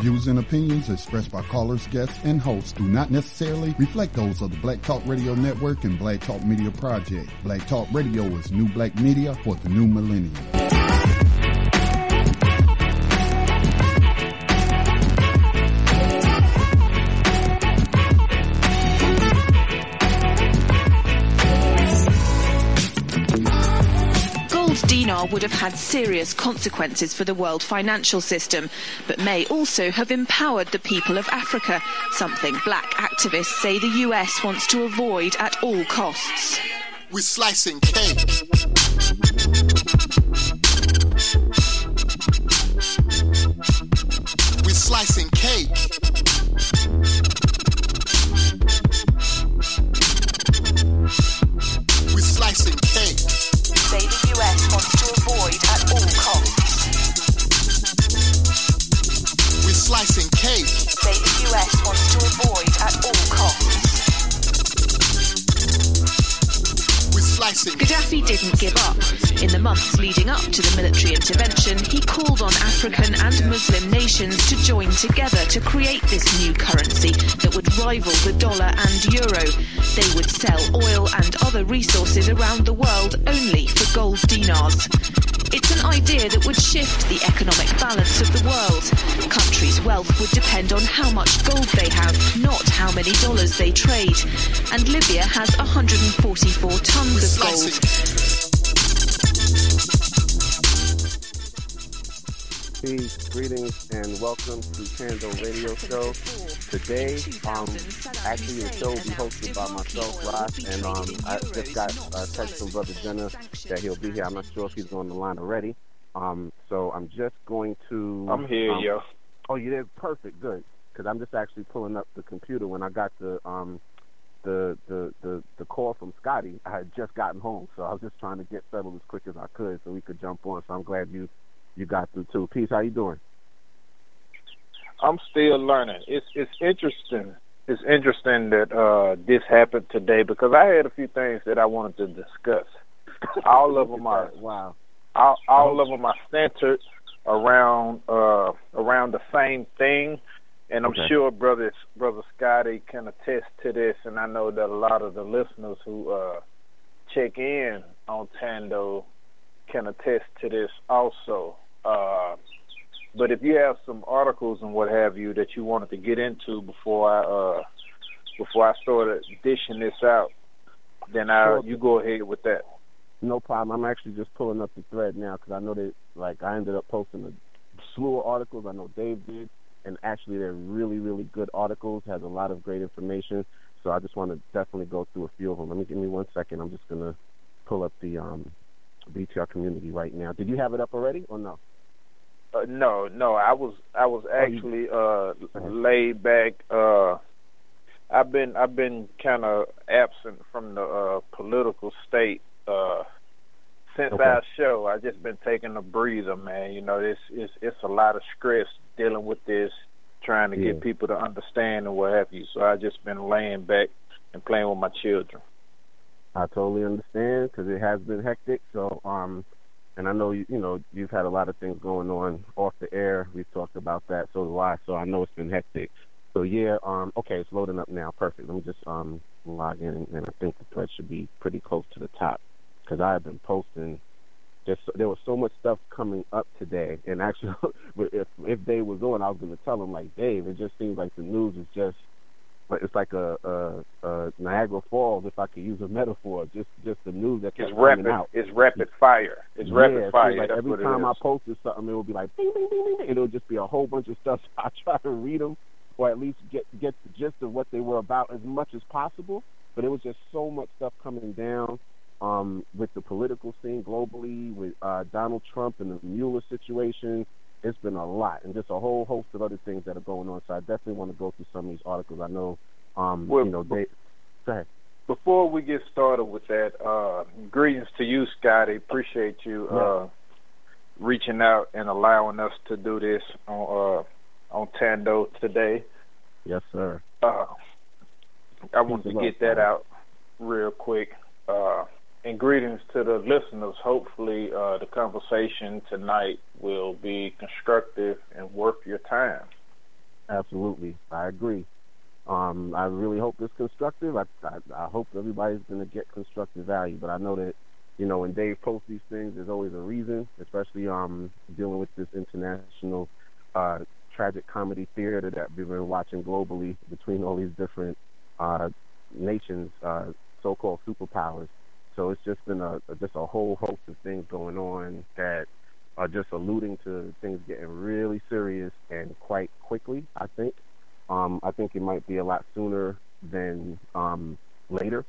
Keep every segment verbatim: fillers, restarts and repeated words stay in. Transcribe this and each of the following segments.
views and opinions expressed by callers, guests, and hosts do not necessarily reflect those of the Black Talk Radio Network and Black Talk Media Project. Black Talk Radio is new black media for the new millennium. Dinar would have had serious consequences for the world financial system, but may also have empowered the people of Africa, something black activists say the U S wants to avoid at all costs. We're slicing cake. We're slicing cake. We're slicing cake. Say the U S wants to avoid at all costs. We're slicing cake. Say the U S wants to avoid at all costs. We're slicing. Gaddafi didn't give up. In the months leading up to the military intervention, he called on African and Muslim nations to join together to create this new currency that would rival the dollar and euro. They would sell oil and other resources around the world only for gold dinars. It's an idea that would shift the economic balance of the world. Countries' wealth would depend on how much gold they have, not how many dollars they trade. And Libya has one hundred forty-four tons of gold. Peace, greetings, and welcome to Tando Radio Show. Today, um, actually the show will be hosted by myself, Ross, and um, I just got a text from Brother Jenna that he'll be here. I'm not sure if he's on the line already. Um, so I'm just going to... I'm here, um, yo. Oh, you did? Perfect, good. Because I'm just actually pulling up the computer when I got the, um, the, the, the, the call from Scotty. I had just gotten home, so I was just trying to get settled as quick as I could so we could jump on. So I'm glad you... You got through too. Peace, how you doing? I'm still learning. It's it's interesting. It's interesting that uh, this happened today because I had a few things that I wanted to discuss. All of them are wow. All, all of them are centered around uh, around the same thing, and I'm okay. sure brother brother Scotty can attest to this. And I know that a lot of the listeners who uh, check in on Tando can attest to this also. Uh, but if you have some articles and what have you that you wanted to get into before I uh, before I started dishing this out, then I you go ahead with that. No problem. I'm actually just pulling up the thread now because I know that like I ended up posting a slew of articles. I know Dave did, and actually they're really really good articles. Has a lot of great information. So I just want to definitely go through a few of them. Let me give me one second. I'm just gonna pull up the um. B T R community right now. Did you have it up already or no? Uh, no, no. I was I was actually uh, laid back. Uh, I've been I've been kind of absent from the uh, political state uh, since okay. our show. I've just been taking a breather, man. You know, it's it's it's a lot of stress dealing with this, trying to yeah. get people to understand and what have you. So I've just been laying back and playing with my children. I totally understand because it has been hectic. So, um, and I know you, you know you've had a lot of things going on off the air. We've talked about that. So do I. So I know it's been hectic. So yeah, um, okay, it's loading up now. Perfect. Let me just um log in, and I think the thread should be pretty close to the top because I have been posting. Just there was so much stuff coming up today, and actually, if if Dave was on, I was going to tell him like, Dave, it just seems like the news is just. But it's like a, a, a Niagara Falls, if I could use a metaphor. Just, just the news that keeps it's coming rapid, out. It's rapid fire. It's yeah, rapid fire. Like That's every what time it I is. posted something, it would be like, bing, bing, bing, bing, and it would just be a whole bunch of stuff. So I try to read them, or at least get get the gist of what they were about as much as possible. But it was just so much stuff coming down um, with the political scene globally, with uh, Donald Trump and the Mueller situation. It's been a lot, and just a whole host of other things that are going on. So I definitely want to go through some of these articles. I know. Um, well, you know, they, go ahead. Before we get started with that, uh, greetings to you, Scotty. Appreciate you uh, yeah. reaching out and allowing us to do this on uh, on Tando today. Yes, sir. Uh, I want to get that out real quick. Uh, and greetings to the listeners. Hopefully, uh, the conversation tonight will be constructive and worth your time. Absolutely, I agree. Um, I really hope it's constructive. I, I, I hope everybody's going to get constructive value. But I know that, you know, when Dave posts these things, there's always a reason, especially um, dealing with this international uh, tragic comedy theater that we've been watching globally between all these different uh, nations, uh, so-called superpowers. So it's just been a, just a whole host of things going on that are just alluding to things getting really serious and quite quickly, I think. Um, I think it might be a lot sooner than um, later.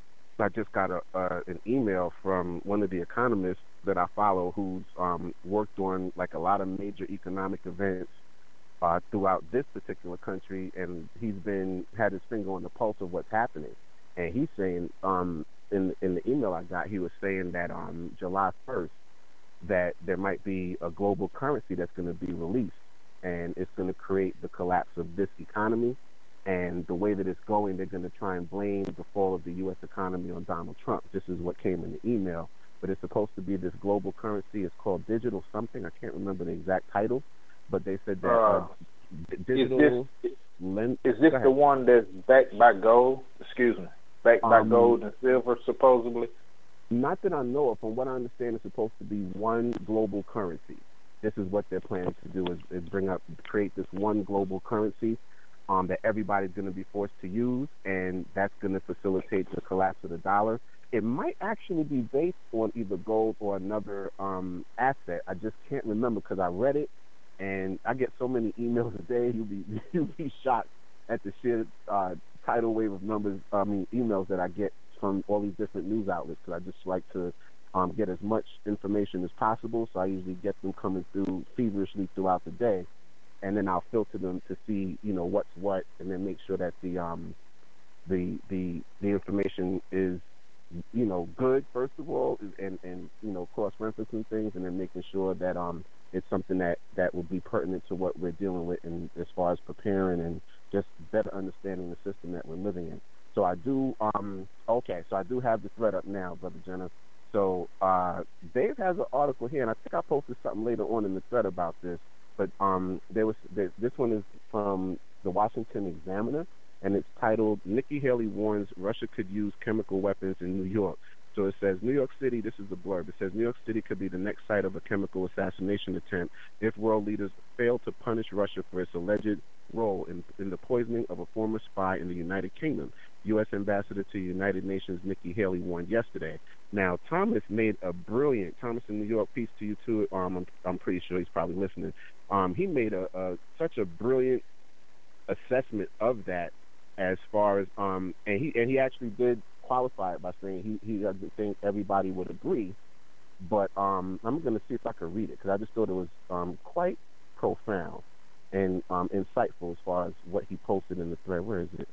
I just got a, uh, an email from one of the economists that I follow who's um, worked on like a lot of major economic events uh, throughout this particular country, and he's been had his finger on the pulse of what's happening. And he's saying um, in in the email I got, he was saying that on July first that there might be a global currency that's going to be released. And it's going to create the collapse of this economy. And the way that it's going, they're going to try and blame the fall of the U S economy on Donald Trump. This is what came in the email. But it's supposed to be this global currency. It's called digital something. I can't remember the exact title. But they said that uh, uh, digital... Is this, lend- is this the one that's backed by gold? Excuse me. Backed by um, gold and silver, supposedly? Not that I know of. From what I understand, it's supposed to be one global currency. This is what they're planning to do: is, is bring up, create this one global currency um, that everybody's going to be forced to use, and that's going to facilitate the collapse of the dollar. It might actually be based on either gold or another um, asset. I just can't remember because I read it, and I get so many emails a day. You'll be you'll be shocked at the sheer uh, tidal wave of numbers. I mean, emails that I get from all these different news outlets. Because I just like to. Um, get as much information as possible, so I usually get them coming through feverishly throughout the day, and then I'll filter them to see, you know, what's what, and then make sure that the um, the the the information is, you know, good first of all, and and you know, cross-referencing things, and then making sure that um it's something that that will be pertinent to what we're dealing with, and as far as preparing and just better understanding the system that we're living in. So I do um okay, so I do have the thread up now, Brother Jenna. So uh, Dave has an article here, and I think I posted something later on in the thread about this. But um, there was there, this one is from the Washington Examiner, and it's titled "Nikki Haley Warns Russia Could Use Chemical Weapons in New York." So it says, New York City, this is the blurb, it says, New York City could be the next site of a chemical assassination attempt if world leaders fail to punish Russia for its alleged role in, in the poisoning of a former spy in the United Kingdom. U S Ambassador to the United Nations Nikki Haley warned yesterday. Now, Thomas made a brilliant, Thomas in New York, peace to you too, um, I'm, I'm pretty sure he's probably listening. Um, he made a, a such a brilliant assessment of that as far as, um, and he and he actually did qualify it by saying he, he doesn't think everybody would agree, but um, I'm going to see if I can read it, because I just thought it was um, quite profound and um, insightful as far as what he posted in the thread. Where is it?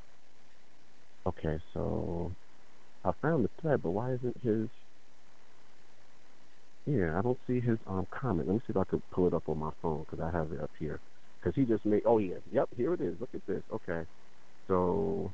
Okay, so I found the thread, but why isn't his... Yeah, I don't see his um, comment. Let me see if I could pull it up on my phone, because I have it up here. Because he just made... Oh, yeah. Yep, here it is. Look at this. Okay. So...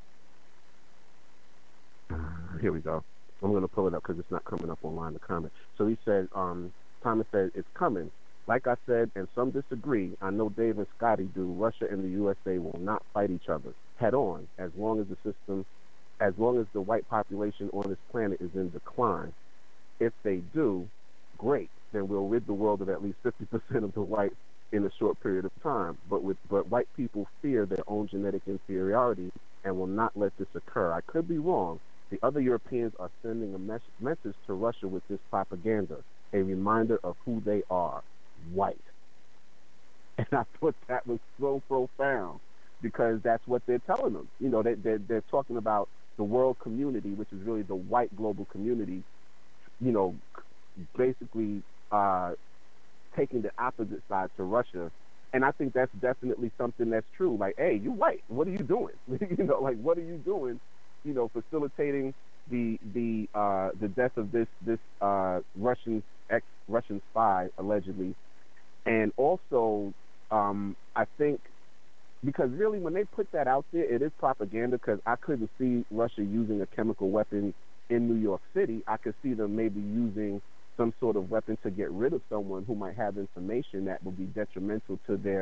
Uh, here we go. I'm going to pull it up because it's not coming up online, the comment. So he said, um, Thomas said, it's coming. Like I said, and some disagree, I know Dave and Scotty do, Russia and the U S A will not fight each other head on as long as the system, as long as the white population on this planet is in decline. If they do, great. Then we'll rid the world of at least fifty percent of the whites in a short period of time. But with but white people fear their own genetic inferiority and will not let this occur. I could be wrong. The other Europeans are sending a mes- message to Russia with this propaganda, a reminder of who they are, white. And I thought that was so profound, because that's what they're telling them. You know, they, they're, they're talking about the world community, which is really the white global community, you know, basically uh, taking the opposite side to Russia. And I think that's definitely something that's true. Like, hey, you white, what are you doing? you know, like, what are you doing? You know, facilitating the the uh, the death of this this uh, Russian ex Russian spy allegedly, and also um, I think because really when they put that out there, it is propaganda. Because I couldn't see Russia using a chemical weapon in New York City. I could see them maybe using some sort of weapon to get rid of someone who might have information that would be detrimental to their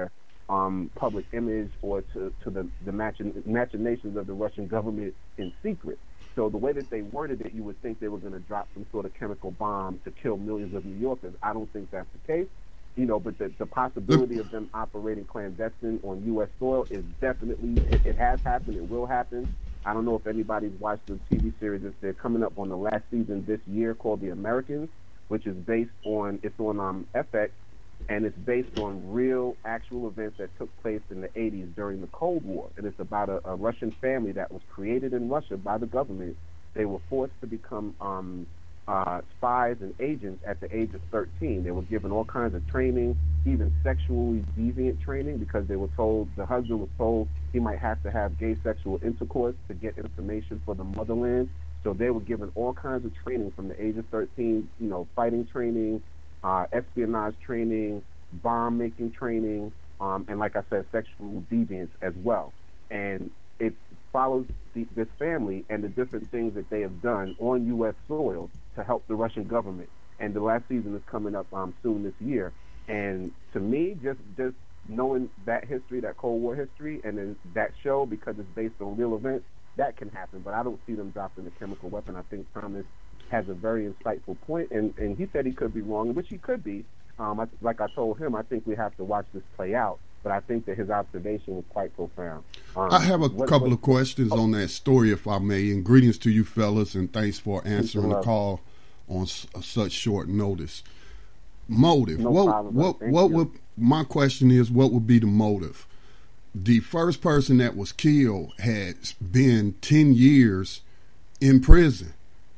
um, public image or to, to the, the machin- machinations of the Russian government in secret. So the way that they worded it, you would think they were going to drop some sort of chemical bomb to kill millions of New Yorkers. I don't think that's the case. You know, but the, the possibility of them operating clandestine on U S soil is definitely, it, it has happened, it will happen. I don't know if anybody's watched the T V series. They're coming up on the last season this year called The Americans, which is based on, it's on um, F X, and it's based on real, actual events that took place in the eighties during the Cold War. And it's about a, a Russian family that was created in Russia by the government. They were forced to become um, uh, spies and agents at the age of thirteen. They were given all kinds of training, even sexually deviant training, because they were told, the husband was told he might have to have gay sexual intercourse to get information for the motherland. So they were given all kinds of training from the age of thirteen, you know, fighting training, uh, espionage training, bomb-making training, um, and like I said, sexual deviance as well. And it follows the, this family and the different things that they have done on U S soil to help the Russian government. And the last season is coming up um, soon this year. And to me, just just knowing that history, that Cold War history, and then that show, because it's based on real events, that can happen. But I don't see them dropping the chemical weapon. I think Thomas has a very insightful point, and, and he said he could be wrong, which he could be. Um, I, like I told him, I think we have to watch this play out. But I think that his observation was quite profound. Um, I have a what, couple what, of questions oh. on that story, if I may. And greetings to you, fellas, and thanks for answering the call on s- such short notice. Motive. No what problem, what Thank what you. would my question is? What would be the motive? The first person that was killed had been ten years in prison.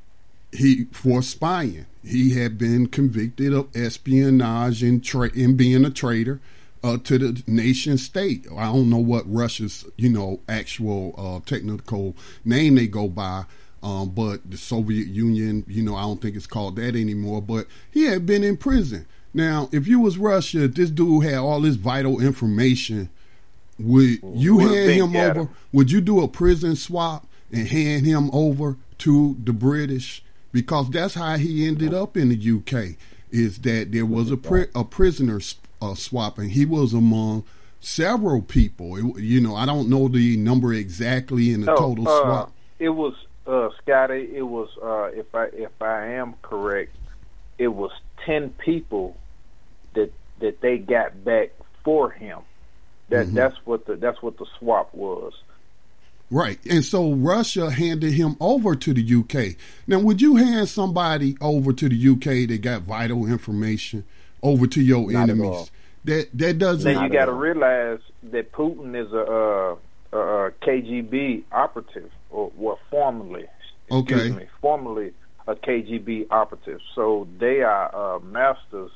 He for spying. He had been convicted of espionage and tra- and being a traitor uh, to the nation state. I don't know what Russia's you know actual uh, technical name they go by. Um, but the Soviet Union, you know, I don't think it's called that anymore. But he had been in prison. Now, if you was Russia, this dude had all this vital information. Would you hand him over? Would you do a prison swap and hand him over to the British? Because that's how he ended up in the U K. Is that there was a pri- a prisoner uh, swap, and he was among several people. It, you know, I don't know the number exactly in the no, total uh, swap. It was. Uh, Scotty, it was uh, if I if I am correct, it was ten people that that they got back for him. That mm-hmm. that's what the that's what the swap was. Right, and so Russia handed him over to the U K. Now, would you hand somebody over to the U K that got vital information over to your Not enemies? That that doesn't. Now you got to realize that Putin is a. Uh, Uh, K G B operative, or well, formerly, excuse okay. me, formerly a K G B operative. So they are uh, masters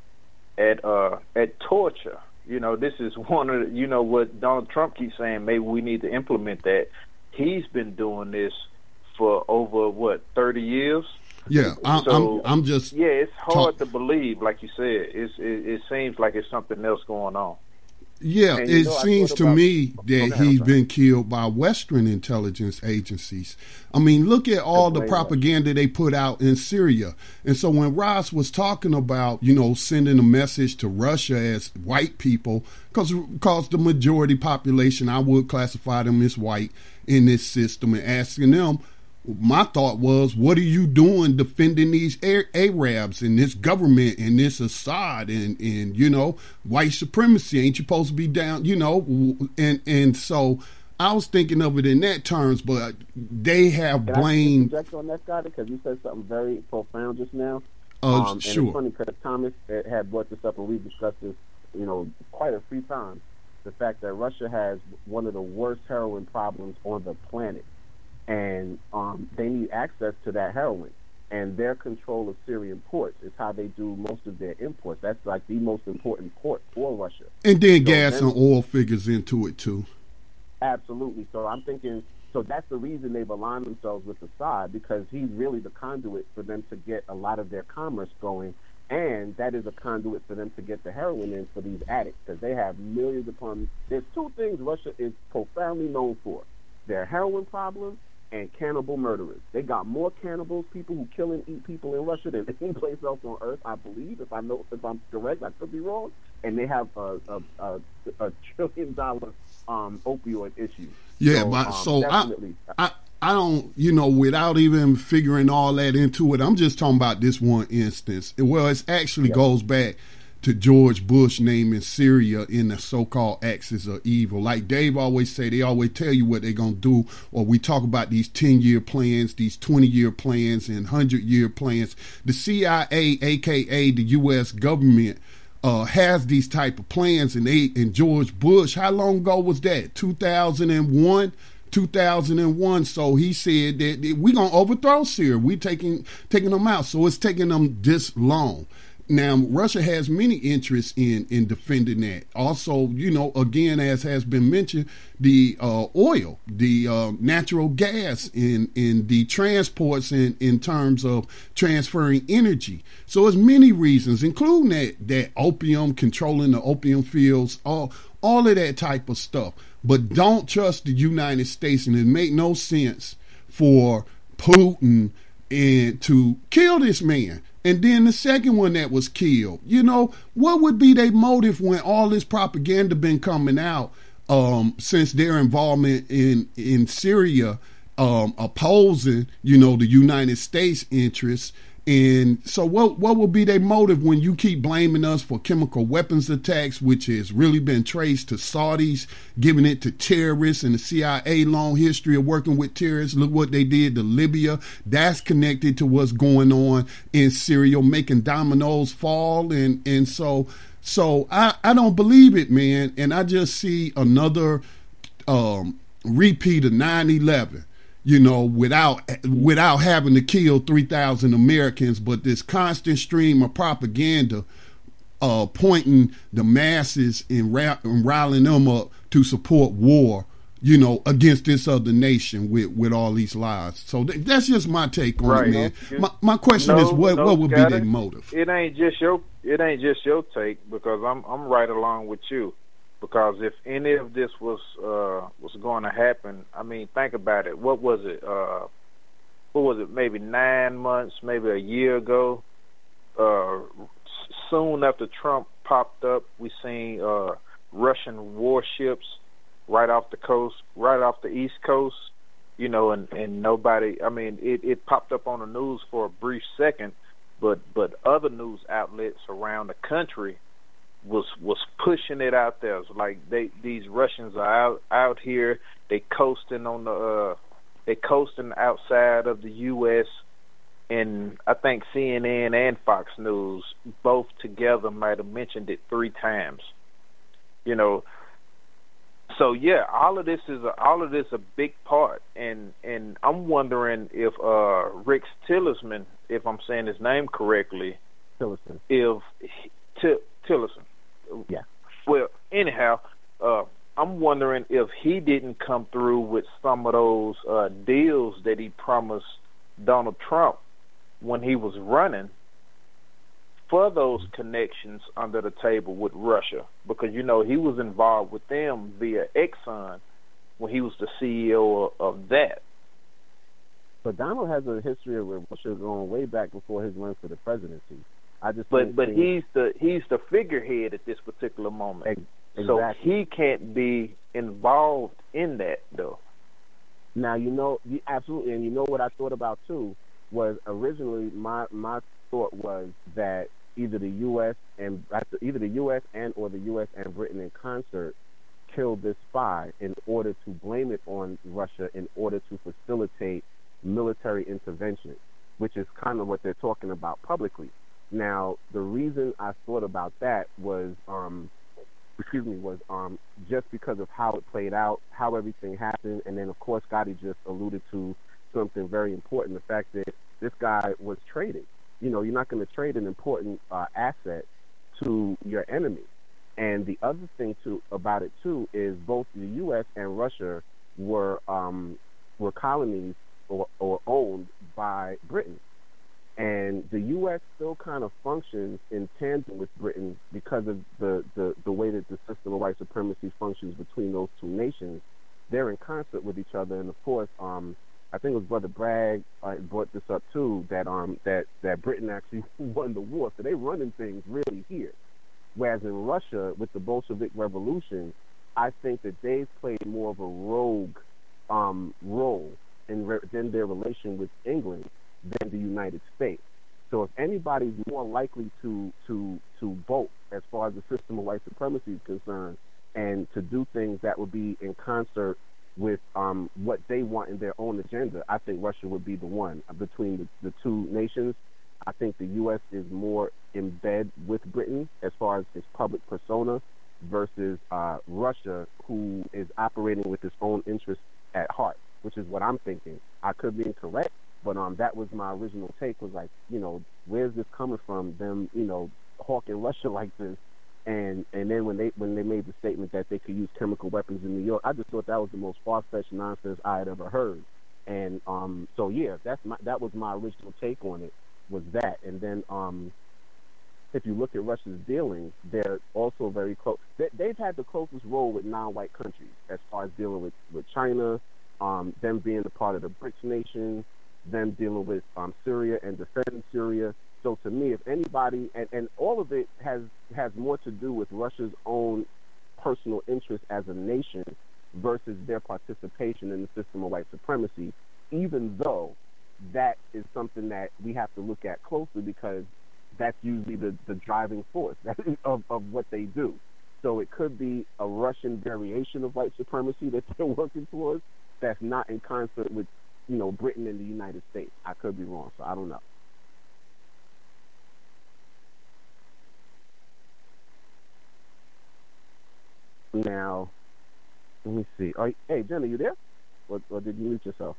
at uh, at torture. You know, this is one of the, you know what Donald Trump keeps saying. Maybe we need to implement that. He's been doing this for over what thirty years. Yeah, I, so, I'm. I'm just. Yeah, it's hard talk- to believe. Like you said, it's, it, it seems like it's something else going on. Yeah, and, it know, seems to about, me that okay, he's been killed by Western intelligence agencies. I mean, look at all the propaganda they put out in Syria. And so when Ross was talking about, you know, sending a message to Russia as white people, because because the majority population, I would classify them as white in this system, and asking them, my thought was, what are you doing defending these Arabs and this government and this Assad and, and, you know, white supremacy? Ain't you supposed to be down, you know? And and so I was thinking of it in that terms, but they have Can blamed. I interject on that, Scotty? Because you said something very profound just now. Uh, um, sure. And it's funny because Thomas had brought this up, and we've discussed this, you know, quite a few times. The fact that Russia has one of the worst heroin problems on the planet. And um, they need access to that heroin. And their control of Syrian ports is how they do most of their imports. That's like the most important port for Russia. And then so gas then, and oil figures into it, too. Absolutely. So I'm thinking, so that's the reason they've aligned themselves with Assad, because he's really the conduit for them to get a lot of their commerce going. And that is a conduit for them to get the heroin in for these addicts, because they have millions upon. There's two things Russia is profoundly known for: their heroin problem and cannibal murderers. They got more cannibals, people who kill and eat people in Russia than any place else on earth, I believe. If I know, if I'm correct, I could be wrong. and they have a a, a, a trillion dollar um, opioid issue. Yeah, so, but um, so definitely. I, I I don't, you know, without even figuring all that into it, I'm just talking about this one instance. Well, it actually Yep. goes back to George Bush naming Syria in the so-called axis of evil. Like Dave always say, they always tell you what they're going to do, or we talk about these ten-year plans, these twenty-year plans, and one hundred-year plans. The C I A, a k a the U S government, uh, has these type of plans, and they, and George Bush, how long ago was that? two thousand one? two thousand one. So he said that, that we're going to overthrow Syria. We're taking, taking them out. So it's taking them this long. Now, Russia has many interests in, in defending that. Also, you know, again, as has been mentioned, the uh, oil, the uh, natural gas in, in the transports in, in terms of transferring energy. So there's many reasons, including that, that opium, controlling the opium fields, all, all of that type of stuff. But don't trust the United States, and it make no sense for Putin and to kill this man. And then the second one that was killed, you know, what would be their motive when all this propaganda been coming out um, since their involvement in, in Syria, um, opposing, you know, the United States interests? And so what what will be their motive when you keep blaming us for chemical weapons attacks, which has really been traced to Saudis, giving it to terrorists, and the C I A long history of working with terrorists? Look what they did to Libya. That's connected to what's going on in Syria, making dominoes fall. And, and so so I, I don't believe it, man. And I just see another um, repeat of nine eleven. You know, without without having to kill three thousand Americans, but this constant stream of propaganda uh, pointing the masses and, ra- and riling them up to support war, you know, against this other nation with, with all these lies. So th- that's just my take on Right. it, man. You- My, my question no, is, what, no, what would be Scotty, their motive? It ain't just your it ain't just your take, because I'm I'm right along with you. Because if any of this was uh, was going to happen, I mean, think about it. What was it? Uh, what was it? Maybe nine months, maybe a year ago. Uh, soon after Trump popped up, we seen uh, Russian warships right off the coast, right off the East Coast. You know, and, and nobody. I mean, it, it popped up on the news for a brief second, but but other news outlets around the country was was pushing it out there. It's like they these Russians are out out here, they coasting on the uh they coasting outside of the U S, and I think C N N and Fox News both together might have mentioned it three times. You know, so yeah, all of this is a, all of this a big part, and and I'm wondering if uh Rex Tillerson, if I'm saying his name correctly, Tillerson. if T- Tillerson. Yeah. Well, anyhow, uh, I'm wondering if he didn't come through with some of those uh, deals that he promised Donald Trump when he was running for those connections under the table with Russia, because, you know, he was involved with them via Exxon when he was the C E O of, of that. But Donald has a history of Russia going way back before his run for the presidency. I just But think but things- he's the he's the figurehead at this particular moment. Ex- So exactly. he can't be involved in that, though. Now, you know, you, absolutely, and you know what I thought about too was originally my my thought was that either the U S and either the U S and or the U S and Britain in concert killed this spy in order to blame it on Russia in order to facilitate military intervention, which is kind of what they're talking about publicly. Now, the reason I thought about that was, um, excuse me, was um, just because of how it played out, how everything happened, and then, of course, Scotty just alluded to something very important, the fact that this guy was trading. You know, you're not going to trade an important uh, asset to your enemy. And the other thing too about it too is both the U S and Russia were um, were colonies or, or owned by Britain. And the U S still kind of functions in tandem with Britain because of the, the, the way that the system of white supremacy functions between those two nations. They're in concert with each other. And, of course, um, I think it was Brother Bragg uh, brought this up, too, that um that, that Britain actually won the war. So they're running things really here. Whereas in Russia, with the Bolshevik Revolution, I think that they've played more of a rogue um, role in, re- in their relation with England than the United States. So if anybody's more likely to to to vote as far as the system of white supremacy is concerned, and to do things that would be in concert with um, what they want in their own agenda, I think Russia would be the one. Between the, the two nations, I think the U S is more in bed with Britain as far as its public persona versus uh, Russia, who is operating with its own interests at heart, which is what I'm thinking. I could be incorrect, but um, that was my original take, was like, you know, where's this coming from, them, you know, hawking Russia like this? And and then when they when they made the statement that they could use chemical weapons in New York, I just thought that was the most far-fetched nonsense I had ever heard. And um, so, yeah, that's my, that was my original take on it, was that. And then um, if you look at Russia's dealings, they're also very close. They, they've had the closest role with non-white countries as far as dealing with, with China, um, them being a part of the BRICS nations, them dealing with um, Syria and defending Syria. So to me, if anybody, and, and all of it has, has more to do with Russia's own personal interest as a nation versus their participation in the system of white supremacy, even though that is something that we have to look at closely, because that's usually the, the driving force of, of what they do. So it could be a Russian variation of white supremacy that they're working towards that's not in concert with, you know, Britain and the United States. I could be wrong, so I don't know. Now, let me see. Are, hey, Jen, are you there? Or, or did you mute yourself?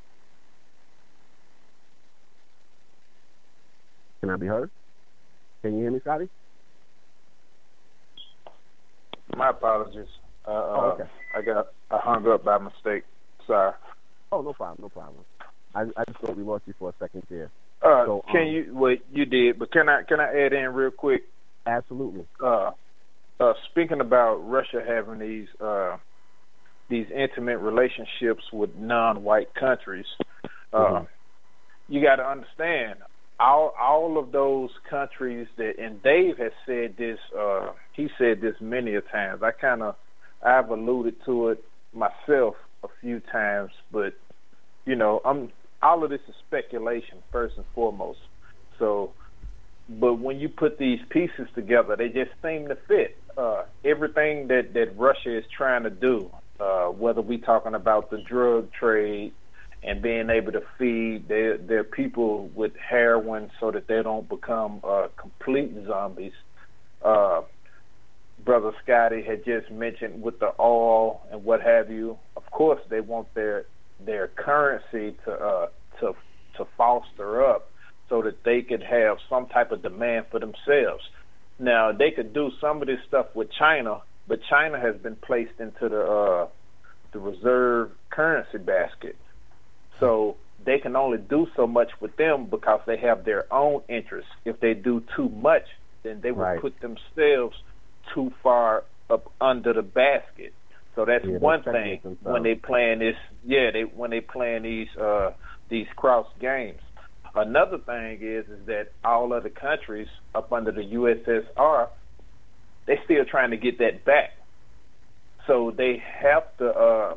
Can I be heard? Can you hear me, Scotty? My apologies. Uh, oh, okay. I got I hung up by mistake. Sorry. Oh, no problem, no problem. I, I just thought we lost you for a second there. Uh, so, can um, you? Well, you did, but can I can I add in real quick? Absolutely. Uh, uh, speaking about Russia having these uh, these intimate relationships with non-white countries, uh, mm-hmm. you got to understand all all of those countries that, and Dave has said this. Uh, he said this many a times. I kind of I've alluded to it myself a few times, but you know, I'm all of this is speculation first and foremost. So, but when you put these pieces together, they just seem to fit. Uh, everything that, that Russia is trying to do, uh, whether we talking about the drug trade and being able to feed their their people with heroin so that they don't become uh, complete zombies. Uh, Brother Scotty had just mentioned with the oil and what have you. Of course, they want their their currency to uh, to to foster up so that they could have some type of demand for themselves. Now, they could do some of this stuff with China, but China has been placed into the uh, the reserve currency basket. So they can only do so much with them because they have their own interests. If they do too much, then they will right. put themselves too far up under the basket. So that's yeah, one thing when they playing this. Yeah, they when they playing these uh, these cross games. Another thing is is that all other countries up under the U S S R, they still trying to get that back. So they have to uh,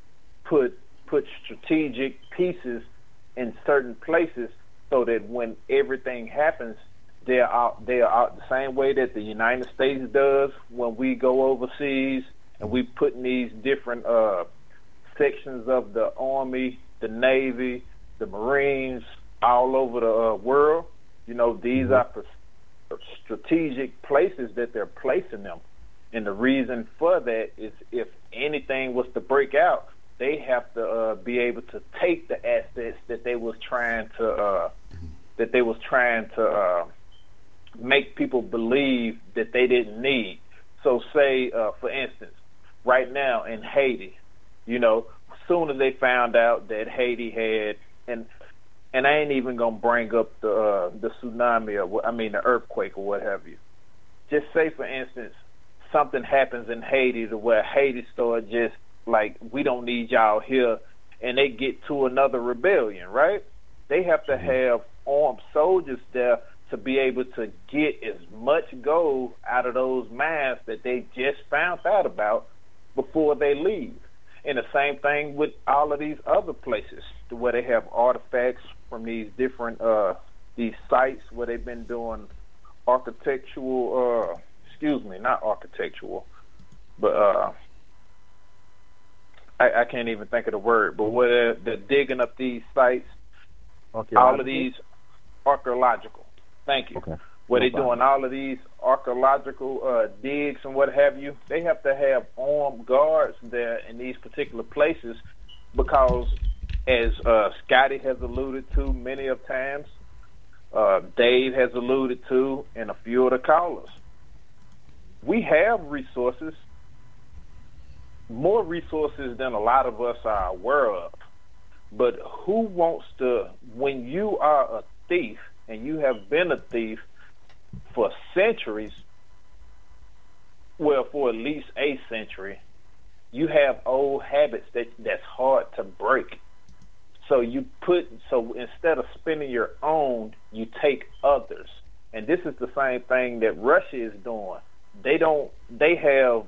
put put strategic pieces in certain places so that when everything happens, they're out they are out the same way that the United States does when we go overseas and we put in these different uh, sections of the Army, the Navy, the Marines, all over the uh, world. You know, these mm-hmm. are strategic places that they're placing them. And the reason for that is if anything was to break out, they have to uh, be able to take the assets that they was trying to uh, that they was trying to uh, make people believe that they didn't need. So say, uh, for instance, right now in Haiti, you know, as soon as they found out that Haiti had, and and I ain't even gonna bring up the uh, the tsunami or I mean the earthquake or what have you. Just say, for instance, something happens in Haiti to where Haiti start just like, we don't need y'all here, and they get to another rebellion, right? They have to have armed soldiers there to be able to get as much gold out of those mines that they just found out about before they leave. And the same thing with all of these other places where they have artifacts from these different uh, these sites where they've been doing architectural, uh, excuse me, not architectural, but uh, I, I can't even think of the word, but where they're, they're digging up these sites, all of these archaeological, thank you, Okay. where No they're problem. doing all of these archaeological uh, digs and what have you. They have to have armed guards there in these particular places because, as uh, Scotty has alluded to many of times, uh, Dave has alluded to, and a few of the callers, we have resources, more resources than a lot of us are aware of. But who wants to, when you are a thief, and you have been a thief for centuries, well, for at least a century, you have old habits that that's hard to break. So you put, so instead of spending your own, you take others. And this is the same thing that Russia is doing. They don't, they have,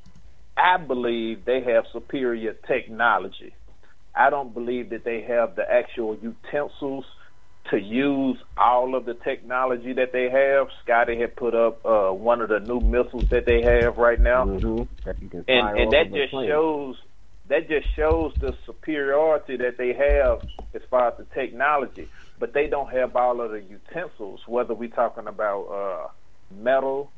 I believe they have superior technology. I don't believe that they have the actual utensils to use all of the technology that they have. Scotty had put up uh, one of the new missiles that they have right now. Mm-hmm. That you can And, fire and off that of a just plane. shows that just shows the superiority that they have as far as the technology. But they don't have all of the utensils, whether we're talking about uh, metal,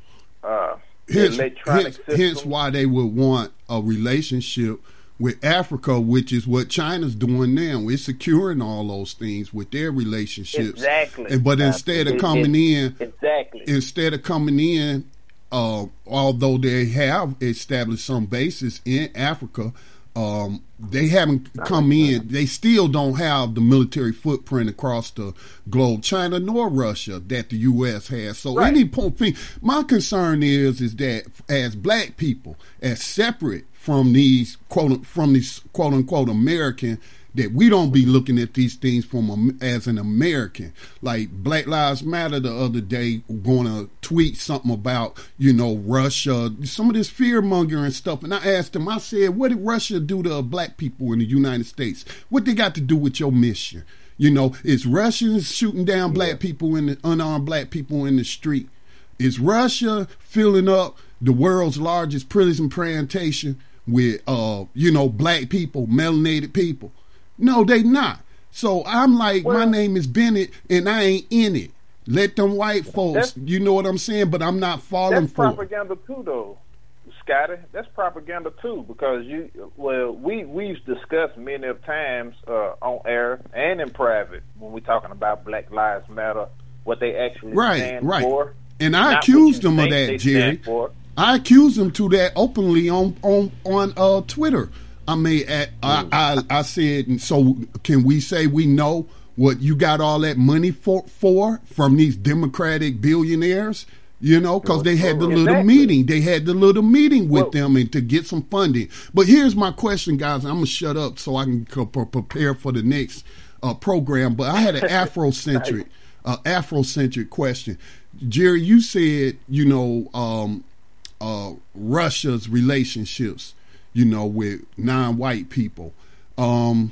uh, Hence, electronic hence, systems. hence why they would want a relationship with Africa, which is what China's doing now. We're securing all those things with their relationships. Exactly. And, but instead of It- coming it- in, Exactly. instead of coming in, uh, although they have established some bases in Africa, um, they haven't come in. They still don't have the military footprint across the globe, China nor Russia, that the U S has. So Right. any point, my concern is is that as black people, as separate from these quote from these quote unquote American, that we don't be looking at these things from a, as an American. Like Black Lives Matter the other day going to tweet something about, you know, Russia, some of this fear mongering stuff. And I asked them, I said, what did Russia do to black people in the United States? What they got to do with your mission? You know, is Russians shooting down black people in the unarmed black people in the street? Is Russia filling up the world's largest prison plantation with, uh, you know, black people, melanated people? No, they not. So I'm like, Well, my name is Bennett, and I ain't in it. Let them white folks, That's- you know what I'm saying? But I'm not falling That's for it. propaganda too, though, Scotty. That's propaganda too, because you, well, we we've discussed many of times uh, on air and in private when we're talking about Black Lives Matter, what they actually Right, stand right. for. And I not what accused you them of think that, they Jerry. stand for. I accused them to that openly on on on uh, Twitter. I mean, at, I, I I said, so can we say we know what you got all that money for for from these Democratic billionaires? You know, because they had the little Exactly. meeting. They had the little meeting with Well- them and to get some funding. But here's my question, guys. I'm gonna shut up so I can co- pre- prepare for the next uh, program. But I had an Afrocentric, uh, Afrocentric question. Jerry, you said, you know, um, uh, Russia's relationships, you know, with non-white people. Um,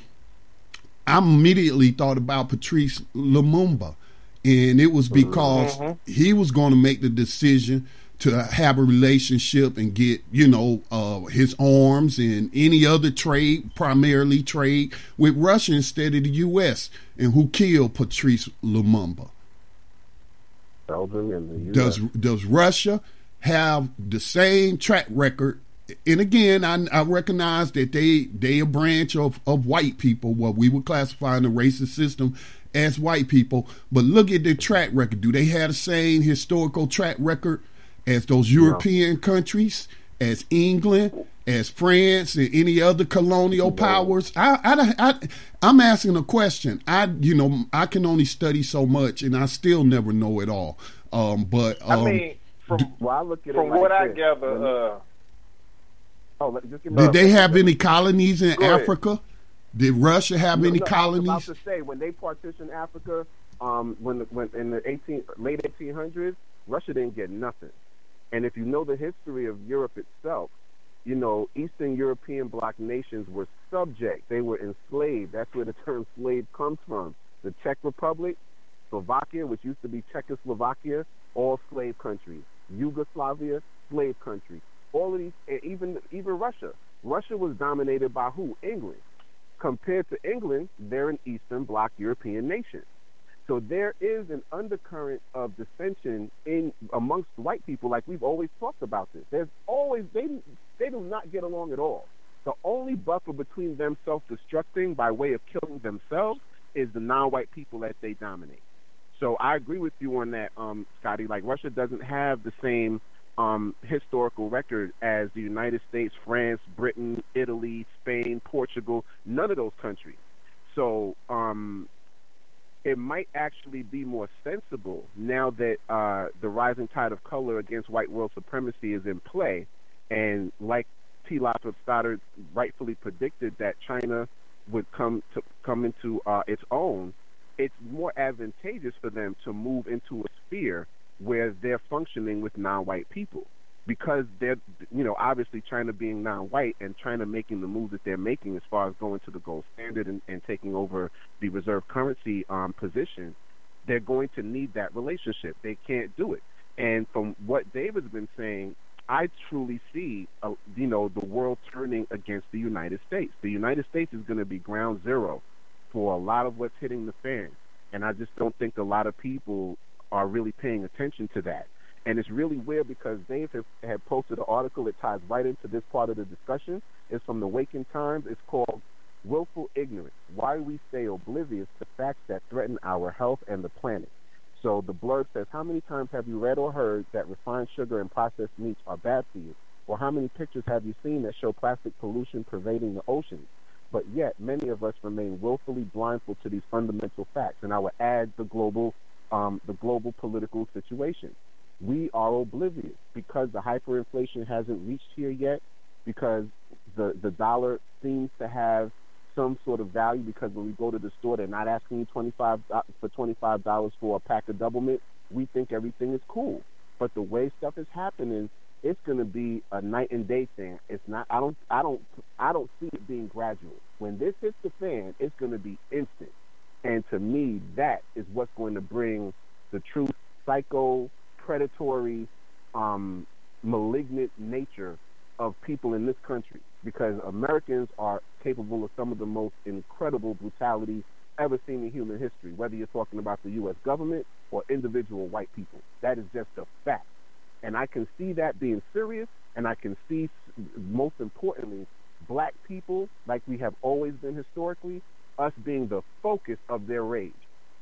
I immediately thought about Patrice Lumumba, and it was because Mm-hmm. he was going to make the decision to have a relationship and get, you know, uh, his arms and any other trade, primarily trade with Russia instead of the U S. And who killed Patrice Lumumba? Belgium and the U S. Does does Russia have the same track record? And again, I, I recognize that they they a branch of, of white people, what we would classify in the racist system as white people. But look at their track record. Do they have the same historical track record as those European countries, as England, as France, and any other colonial powers? I, I, I, I'm asking a question. I, you know, I can only study so much, and I still never know it all. Um, but um, I mean, from Well, I look at from it like what I this. gather, When- uh, oh, let- just give me did a they second. have any colonies in Go ahead. Africa? Did Russia have No, any no, I was colonies? about to say, when they partitioned Africa, um, when when in the eighteen late eighteen hundreds, Russia didn't get nothing. And if you know the history of Europe itself, you know, Eastern European bloc nations were subject. They were enslaved. That's where the term slave comes from. The Czech Republic, Slovakia, which used to be Czechoslovakia, all slave countries. Yugoslavia, slave country. All of these, even even Russia. Russia was dominated by who? England. Compared to England, they're an Eastern Bloc European nation. So there is an undercurrent of dissension in amongst white people, like we've always talked about this. There's always, they they do not get along at all. The only buffer between them self-destructing by way of killing themselves is the non-white people that they dominate. So I agree with you on that, um, Scotty. Like, Russia doesn't have the same um, historical record as the United States, France, Britain, Italy, Spain, Portugal, none of those countries. So um, it might actually be more sensible now that uh, the rising tide of color against white world supremacy is in play. And like T. Lothrop Stoddard rightfully predicted that China would come to come into uh, its own, it's more advantageous for them to move into a sphere where they're functioning with non-white people, because they're, you know, obviously China being non-white and China making the move that they're making as far as going to the gold standard and, and taking over the reserve currency um, position, they're going to need that relationship. They can't do it. And from what David's been saying, I truly see, uh, you know, the world turning against the United States. The United States is going to be ground zero for a lot of what's hitting the fan. And I just don't think a lot of people are really paying attention to that. And it's really weird because Dave have, had posted an article that ties right into this part of the discussion. It's from the Waking Times. It's called Willful Ignorance, Why We Stay Oblivious to Facts That Threaten Our Health and the Planet. So the blurb says, how many times have you read or heard that refined sugar and processed meats are bad for you? Or how many pictures have you seen that show plastic pollution pervading the oceans? But yet, many of us remain willfully blindfold to these fundamental facts. And I would add the global, um, the global political situation. We are oblivious because the hyperinflation hasn't reached here yet, because the, the dollar seems to have some sort of value, because when we go to the store, they're not asking you twenty-five for twenty-five dollars for a pack of double mint. We think everything is cool. But the way stuff is happening, it's going to be a night and day thing. It's not, I don't, I don't, I don't see it being gradual. When this hits the fan, it's going to be instant. And to me, that is what's going to bring the true psycho, predatory, um, malignant nature of people in this country, because Americans are capable of some of the most incredible brutality ever seen in human history, whether you're talking about the U S government or individual white people. That is just a fact. And I can see that being serious, and I can see, most importantly, black people, like we have always been historically, us being the focus of their rage.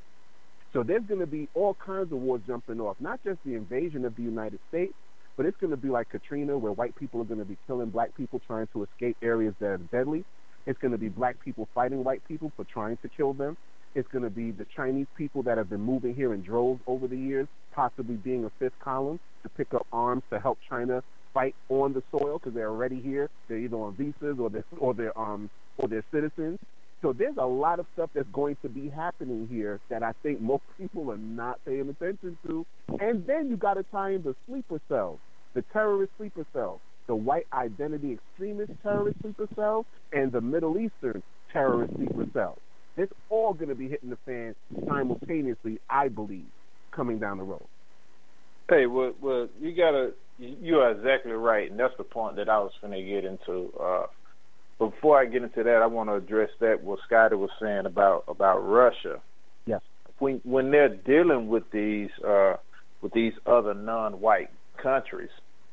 So there's going to be all kinds of wars jumping off, not just the invasion of the United States, but it's going to be like Katrina, where white people are going to be killing black people trying to escape areas that are deadly. It's going to be black people fighting white people for trying to kill them. It's going to be the Chinese people that have been moving here in droves over the years, possibly being a fifth column to pick up arms to help China fight on the soil, because they're already here. They're either on visas or they're, or they're, um, or they're citizens. So there's a lot of stuff that's going to be happening here that I think most people are not paying attention to. And then you got to tie in the sleeper cells, the terrorist sleeper cells, the white identity extremist terrorist sleeper cells, and the Middle Eastern terrorist sleeper cells. It's all going to be hitting the fan simultaneously, I believe, coming down the road. Hey, well, well you gotta, you are exactly right, and that's the point that I was going to get into. Uh, before I get into that, I want to address that what Scotty was saying about about Russia. Yes. When when they're dealing with these uh, with these other non-white countries,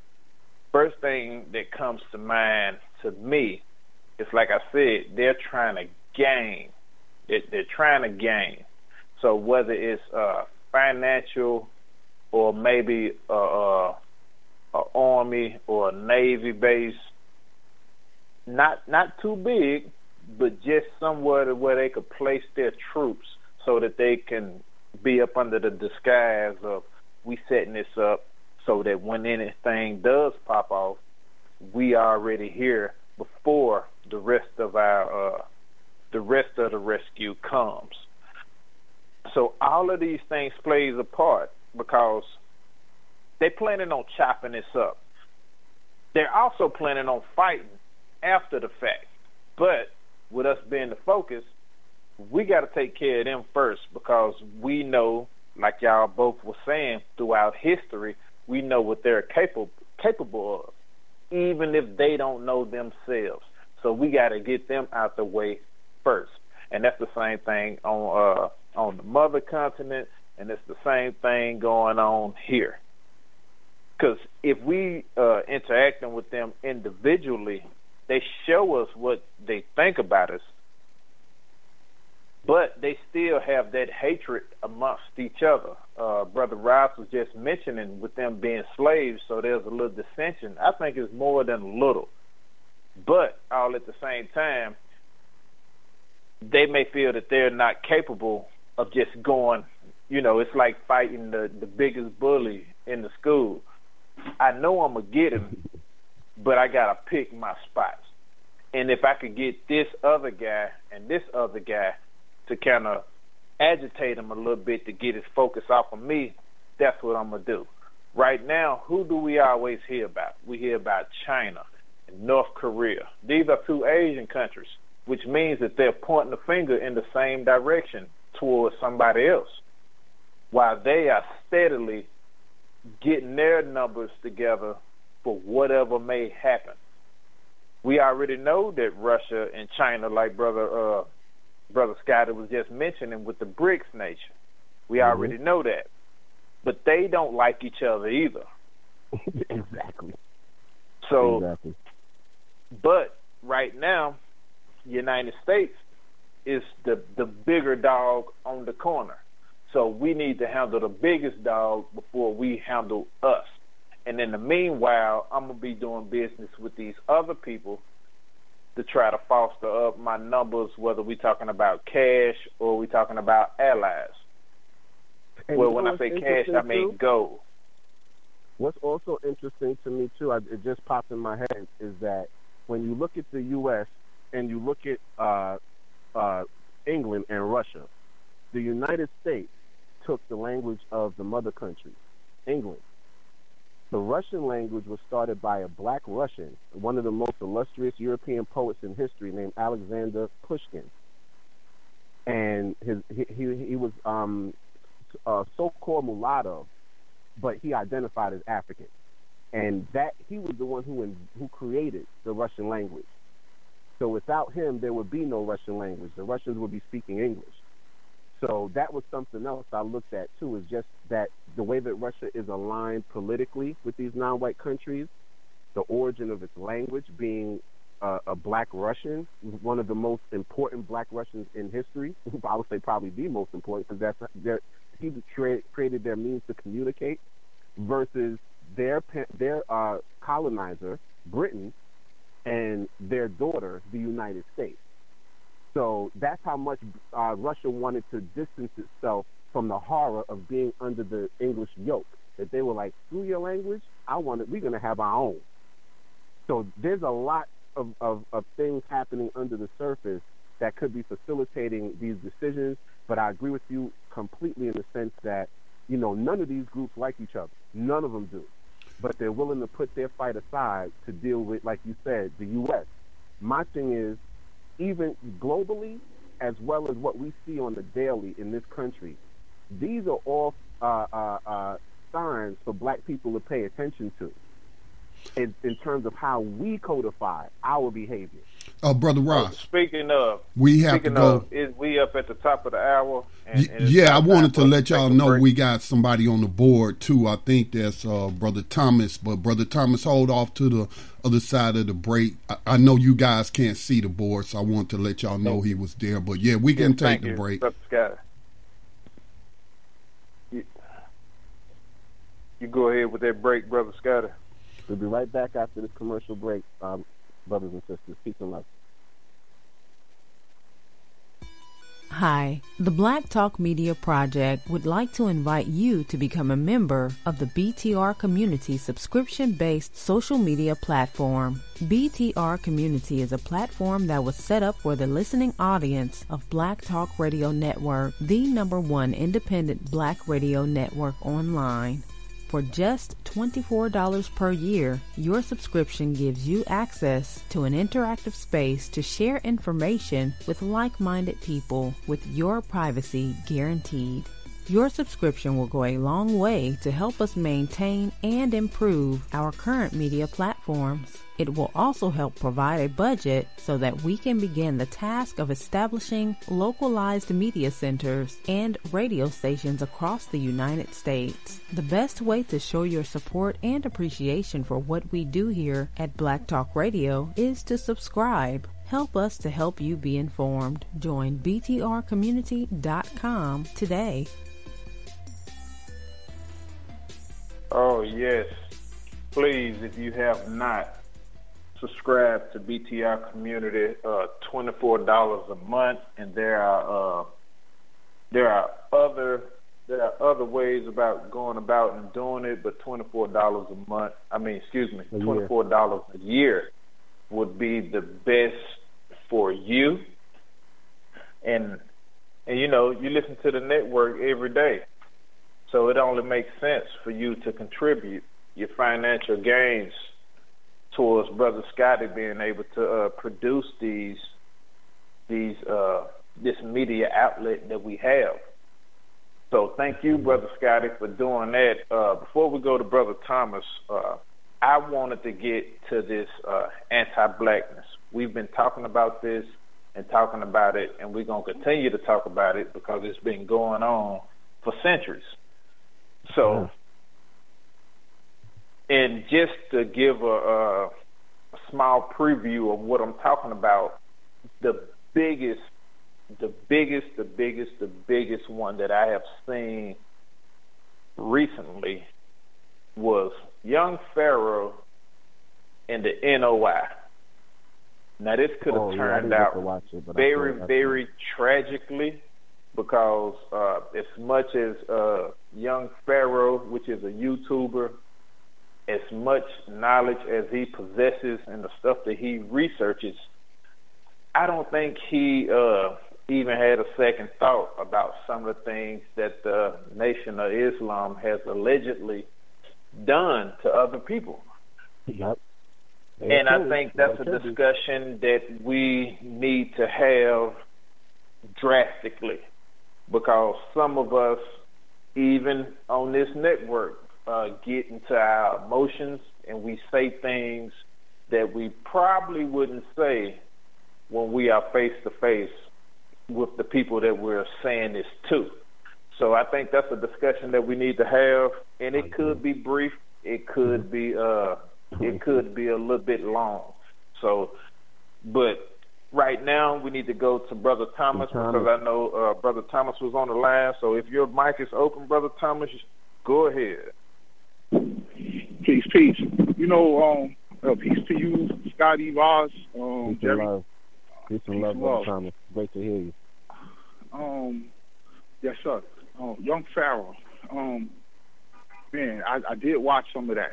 first thing that comes to mind to me is, like I said, they're trying to gain. They're, they're trying to gain. So whether it's uh, financial, or maybe a, a, a army or a navy base, not not too big, but just somewhere where they could place their troops so that they can be up under the disguise of, we setting this up so that when anything does pop off, we are already here before the rest of our uh, the rest of the rescue comes. So all of these things plays a part because they're planning on chopping this up. They're also planning on fighting after the fact. But with us being the focus, we got to take care of them first because we know, like y'all both were saying, throughout history, we know what they're capable capable of, even if they don't know themselves. So we got to get them out the way first. And that's the same thing on uh, on the mother continent, and it's the same thing going on here. Because if we uh, interacting with them individually, they show us what they think about us, but they still have that hatred amongst each other. Uh, Brother Ross was just mentioning with them being slaves, so there's a little dissension. I think it's more than a little. But all at the same time, they may feel that they're not capable of just going, you know, it's like fighting the, the biggest bully in the school. I know I'm going to get him, but I got to pick my spots. And if I could get this other guy and this other guy to kind of agitate him a little bit to get his focus off of me, that's what I'm going to do. Right now, who do we always hear about? We hear about China and North Korea. These are two Asian countries, which means that they're pointing the finger in the same direction towards somebody else, while they are steadily getting their numbers together for whatever may happen. We already know that Russia and China, like brother uh, brother Scotty was just mentioning with the BRICS nation, we mm-hmm. already know that. But they don't like each other either. Exactly. So, exactly. But right now, United States is the the bigger dog on the corner. So we need to handle the biggest dog before we handle us. And in the meanwhile, I'm going to be doing business with these other people to try to foster up my numbers, whether we're talking about cash or we're talking about allies. And well, when I say cash, I mean too, gold. What's also interesting to me, too, I, it just popped in my head, is that when you look at the U S and you look at uh, uh, England and Russia, the United States took the language of the mother country, England. The Russian language was started by a black Russian, one of the most illustrious European poets in history, named Alexander Pushkin. And his he he, he was um, a so-called mulatto, but he identified as African. And that he was the one who in, who created the Russian language. So without him, there would be no Russian language. The Russians would be speaking English. So that was something else I looked at, too, is just that the way that Russia is aligned politically with these non-white countries, the origin of its language being uh, a black Russian, one of the most important black Russians in history. I would say probably the most important, because that's their, he cre- created their means to communicate, versus their their uh, colonizer, Britain, and their daughter, the United States. So that's how much uh, Russia wanted to distance itself from the horror of being under the English yoke. That they were like, screw your language, I want it, we're going to have our own. So there's a lot of, of, of things happening under the surface that could be facilitating these decisions, but I agree with you completely in the sense that, you know, none of these groups like each other. None of them do. But they're willing to put their fight aside to deal with, like you said, the U S. My thing is, even globally, as well as what we see on the daily in this country, these are all uh, uh, uh, signs for black people to pay attention to in, in terms of how we codify our behavior. Uh, Brother Ross. Oh, speaking of, we have speaking to go. Of, is we up at the top of the hour? And, and yeah, I wanted to let y'all know we got somebody on the board too. I think that's uh, Brother Thomas, but Brother Thomas, hold off to the other side of the break. I, I know you guys can't see the board, so I want to let y'all know he was there. But yeah, we can yeah, take the you, break. Brother Scott. You, you go ahead with that break, Brother Scotty. We'll be right back after this commercial break, um, brothers and sisters. Peace and love. Hi, the Black Talk Media Project would like to invite you to become a member of the B T R Community subscription-based social media platform. B T R Community is a platform that was set up for the listening audience of Black Talk Radio Network, the number one independent black radio network online. For just twenty-four dollars per year, your subscription gives you access to an interactive space to share information with like-minded people with your privacy guaranteed. Your subscription will go a long way to help us maintain and improve our current media platforms. It will also help provide a budget so that we can begin the task of establishing localized media centers and radio stations across the United States. The best way to show your support and appreciation for what we do here at Black Talk Radio is to subscribe. Help us to help you be informed. Join B T R community dot com today. Oh, yes. Please, if you have not, subscribe to B T R Community, uh, twenty-four dollars a month, and there are uh, there are other there are other ways about going about and doing it, but twenty-four dollars a month, I mean, excuse me, twenty-four dollars a year would be the best for you. And, and you know, you listen to the network every day. So it only makes sense for you to contribute your financial gains towards Brother Scotty being able to uh, produce these these uh, this media outlet that we have. So thank you, Brother Scotty, for doing that. Uh, before we go to Brother Thomas, uh, I wanted to get to this uh, anti-blackness. We've been talking about this and talking about it, and we're going to continue to talk about it because it's been going on for centuries. So, and just to give a, a, a small preview of what I'm talking about, the biggest, the biggest, the biggest, the biggest one that I have seen recently was Young Pharaoh and the N O I. Now, this could have oh, turned yeah, out it, very, very tragically, because uh, as much as uh, Young Pharaoh, which is a YouTuber, as much knowledge as he possesses and the stuff that he researches, I don't think he uh, even had a second thought about some of the things that the Nation of Islam has allegedly done to other people. Yep. And I think that's a discussion that we need to have drastically, because some of us, even on this network, uh, get into our emotions and we say things that we probably wouldn't say when we are face to face with the people that we're saying this to. So I think that's a discussion that we need to have, and it could be brief, it could be uh, it could be a little bit long. So, but right now, we need to go to Brother Thomas, Thomas. because I know uh, Brother Thomas was on the line. So if your mic is open, Brother Thomas, go ahead. Peace, peace. You know, um, uh, peace to you, Scotty, Voss, um, peace Jerry. and love. Peace and love, Brother Thomas. Great to hear you. Um, yes, sir. Um, Young Pharaoh. Um, man, I, I did watch some of that.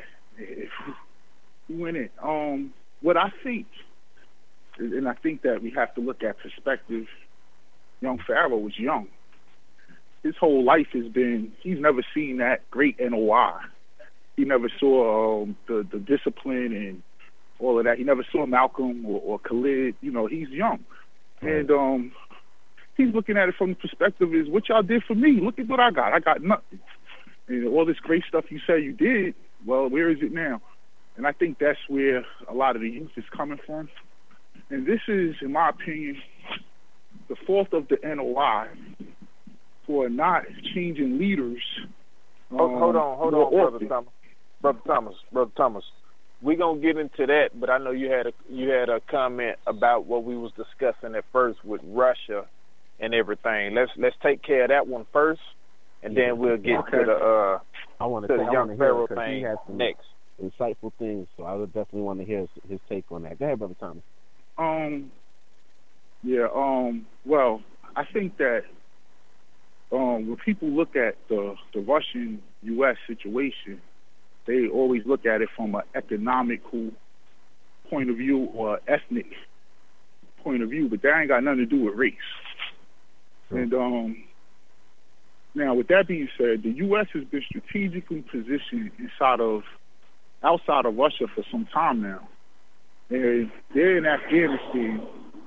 He went in. Um, what I think, and I think that we have to look at perspective. Young Pharaoh was young. His whole life has been, he's never seen that great N O I. He never saw um, the, the discipline and all of that. He never saw Malcolm or, or Khalid. You know, he's young. Right. And um, he's looking at it from the perspective is, what y'all did for me? Look at what I got. I got nothing. And all this great stuff you say you did, well, where is it now? And I think that's where a lot of the youth is coming from. And this is, in my opinion, the fault of the N O I for not changing leaders. Um, hold, hold on, hold on, Brother Thomas. Brother Thomas, Brother Thomas. We're gonna get into that, but I know you had a you had a comment about what we was discussing at first with Russia and everything. Let's let's take care of that one first, and then we'll get okay. to the uh I want to the Young Pharaoh thing he has some next. Insightful things, so I would definitely want to hear his, his take on that. Go ahead, Brother Thomas. Um, yeah. Um. Well, I think that um, when people look at the the Russian U S situation, they always look at it from an economical point of view or ethnic point of view, but that ain't got nothing to do with race. Sure. And um, now, with that being said, the U S has been strategically positioned inside of, outside of Russia for some time now. And they're in Afghanistan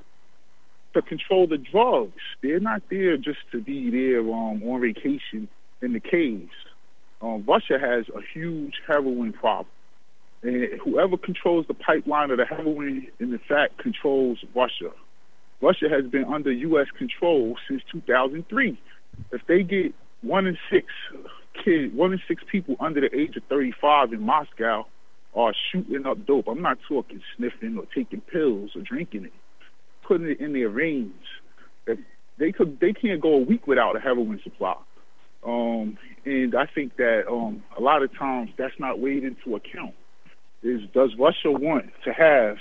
to control the drugs. They're not there just to be there um, on vacation in the caves. Um, Russia has a huge heroin problem. And whoever controls the pipeline of the heroin, in fact, controls Russia. Russia has been under U S control since two thousand three. If they get one in six kids, one in six people under the age of thirty-five in Moscow are shooting up dope. I'm not talking sniffing or taking pills or drinking it, putting it in their veins. If they could, they can't go a week without a heroin supply. Um, and I think that um, a lot of times that's not weighed into account. Is does Russia want to have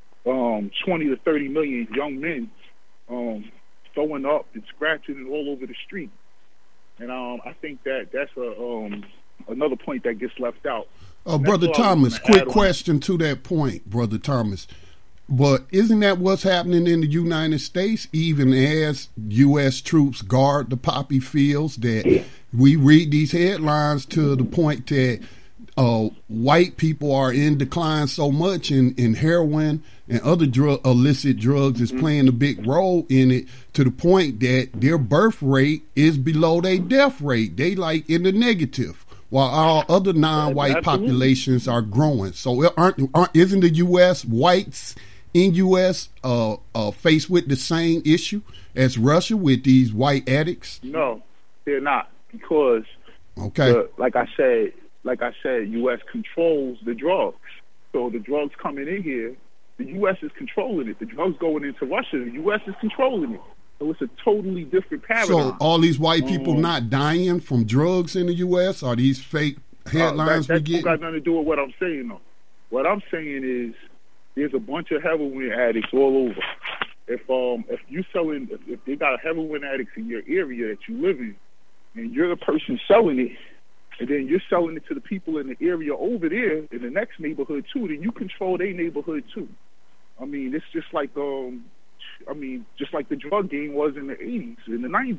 um, twenty to thirty million young men um, throwing up and scratching all over the street? And um, I think that that's a um, another point that gets left out. Uh, Brother Thomas, quick question to that point, Brother Thomas. But isn't that what's happening in the United States, even as U S troops guard the poppy fields, that we read these headlines to the point that uh, white people are in decline so much, and, and heroin and other drug, illicit drugs is playing a big role in it, to the point that their birth rate is below their death rate. They like in the negative, while all other non-white Absolutely. populations are growing. So aren't, aren't isn't the U S whites in U S uh, uh, faced with the same issue as Russia with these white addicts? No, they're not, because okay, the, like I said, like I said, U S controls the drugs. So the drugs coming in here, the U S is controlling it. The drugs going into Russia, the U S is controlling it. So it's a totally different paradigm. So all these white people um, not dying from drugs in the U S? Are these fake headlines uh, that, we get? That got nothing to do with what I'm saying, though. What I'm saying is there's a bunch of heroin addicts all over. If um if you selling, if, if they got heroin addicts in your area that you live in, and you're the person selling it, and then you're selling it to the people in the area over there in the next neighborhood too, then you control their neighborhood too. I mean, it's just like um, I mean, just like the drug game was in the eighties, in the nineties.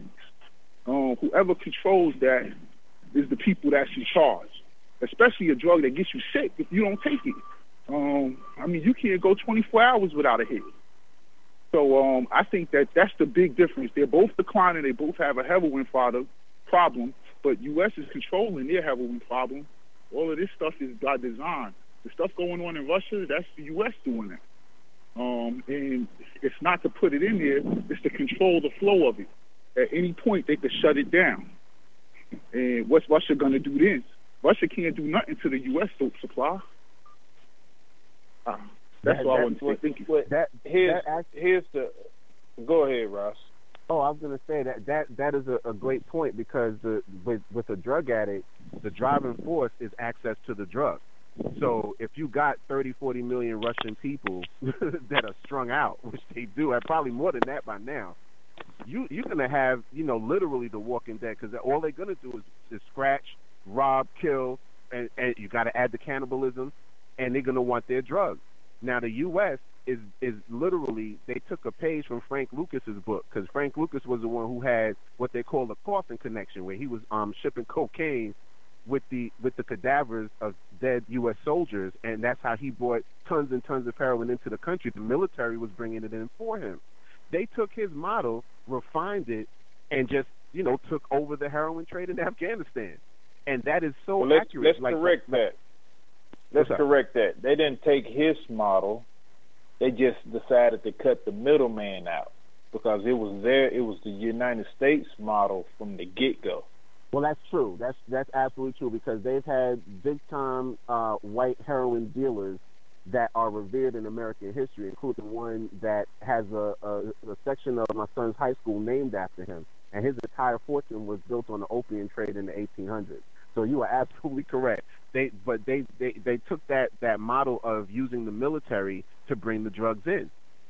Um, whoever controls that is the people that's in charge. Especially a drug that gets you sick if you don't take it. Um, I mean, you can't go twenty-four hours without a hit. So um, I think that that's the big difference. They're both declining. They both have a heroin product problem, but U S is controlling their heroin problem. All of this stuff is by design. The stuff going on in Russia, that's the U S doing that. Um, and it's not to put it in there, it's to control the flow of it. At any point, they could shut it down. And what's Russia going to do then? Russia can't do nothing to the U S soap supply. Uh, that's that, what I want want to say. Thank you. What, That, here's, that actually, here's the... Go ahead, Ross. Oh, I was going to say that that, that is a, a great point, because the, with, with a drug addict, the driving force is access to the drug. So if you got thirty, forty million Russian people that are strung out, which they do, and probably more than that by now, you, you're going to have, you know, literally the Walking Dead, because all they're going to do is, is scratch, rob, kill, and, and you got to add the cannibalism, and they're going to want their drugs. Now, the U S is is literally, they took a page from Frank Lucas's book, because Frank Lucas was the one who had what they call the Coffin Connection, where he was um, shipping cocaine with the with the cadavers of dead U S soldiers, and that's how he brought tons and tons of heroin into the country. The military was bringing it in for him. They took his model, refined it, and just, you know, took over the heroin trade in Afghanistan. And that is so well, let's, accurate. Let's like, correct like, that. Let's correct that. They didn't take his model. They just decided to cut the middleman out, because it was there. It was the United States model from the get-go. Well, that's true. That's that's absolutely true, because they've had big-time uh, white heroin dealers that are revered in American history, including one that has a, a, a section of my son's high school named after him. And his entire fortune was built on the opium trade in the eighteen hundreds. So you are absolutely correct. They, but they, they, they took that, that model of using the military to bring the drugs in.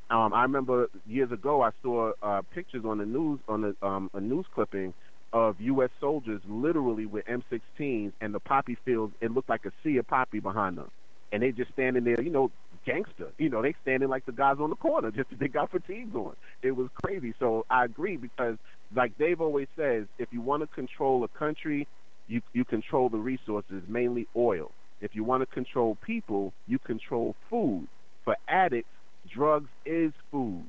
Um, I remember years ago I saw uh, pictures on the news on the um, a news clipping of U S soldiers literally with M sixteens and the poppy fields. It looked like a sea of poppy behind them, and they just standing there, you know, gangster. You know, they standing like the guys on the corner, just they got fatigues on. It was crazy. So I agree because, like Dave always says, if you want to control a country, you you control the resources, mainly oil. If you want to control people, you control food. For addicts, drugs is food.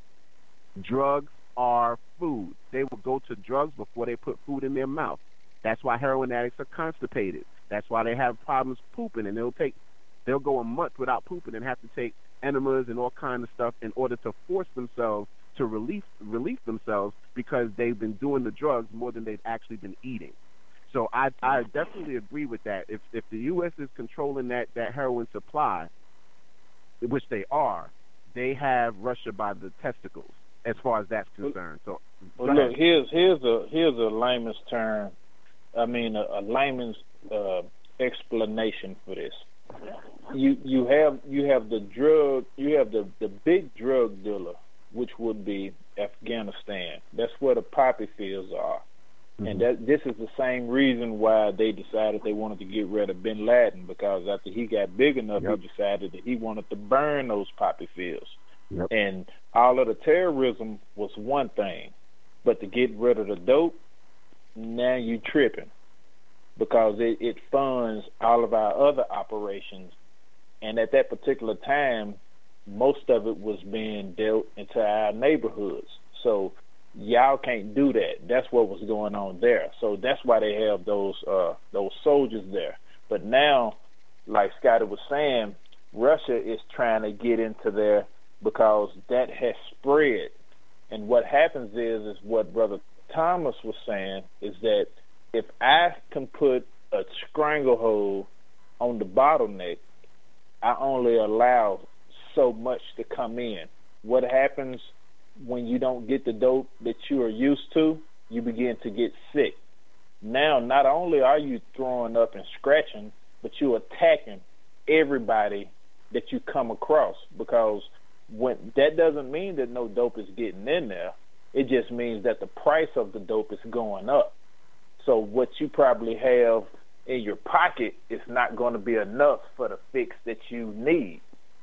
Drugs are food. They will go to drugs before they put food in their mouth. That's why heroin addicts are constipated. That's why they have problems pooping, and they'll take they'll go a month without pooping and have to take enemas and all kinds of stuff in order to force themselves to relieve relieve themselves because they've been doing the drugs more than they've actually been eating. So I I definitely agree with that. If if the U S is controlling that, that heroin supply, which they are, they have Russia by the testicles as far as that's concerned. So well, look, here's here's a here's a layman's term. I mean, a, a layman's uh, explanation for this. You you have you have the drug you have the, the big drug dealer, which would be Afghanistan. That's where the poppy fields are. Mm-hmm. And that this is the same reason why they decided they wanted to get rid of bin Laden, because after he got big enough, yep. he decided that he wanted to burn those poppy fields. Yep. And all of the terrorism was one thing, but to get rid of the dope, now you tripping, because it, it funds all of our other operations. And at that particular time, most of it was being dealt into our neighborhoods. So y'all can't do that. That's what was going on there. So that's why they have those uh, those soldiers there. But now, like Scotty was saying, Russia is trying to get into there because that has spread. And what happens is, is what Brother Thomas was saying, is that if I can put a stranglehold on the bottleneck, I only allow so much to come in. What happens when you don't get the dope that you are used to? You begin to get sick. Now, not only are you throwing up and scratching, but you're attacking everybody that you come across, because when that doesn't mean that no dope is getting in there. It just means that the price of the dope is going up. So what you probably have in your pocket is not going to be enough for the fix that you need.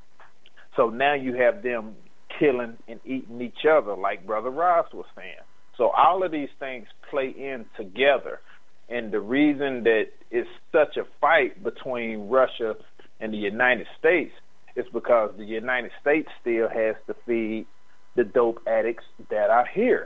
So now you have them killing and eating each other, like Brother Ross was saying. So all of these things play in together. And the reason that it's such a fight between Russia and the United States is because the United States still has to feed the dope addicts that are here.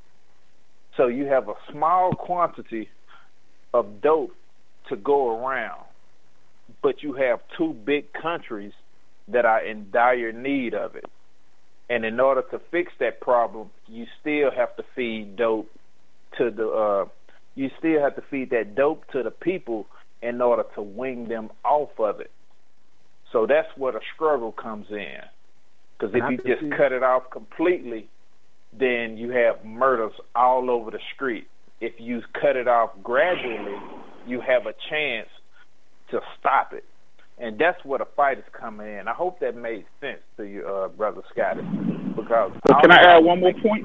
So you have a small quantity of dope to go around, but you have two big countries that are in dire need of it. And in order to fix that problem, you still have to feed dope to the uh, you still have to feed that dope to the people in order to wing them off of it. So that's where the struggle comes in. Because if you just cut it off completely, then you have murders all over the street. If you cut it off gradually, you have a chance to stop it. And that's where the fight is coming in. I hope that made sense to you, uh, Brother Scotty. Because well, can I add one more point?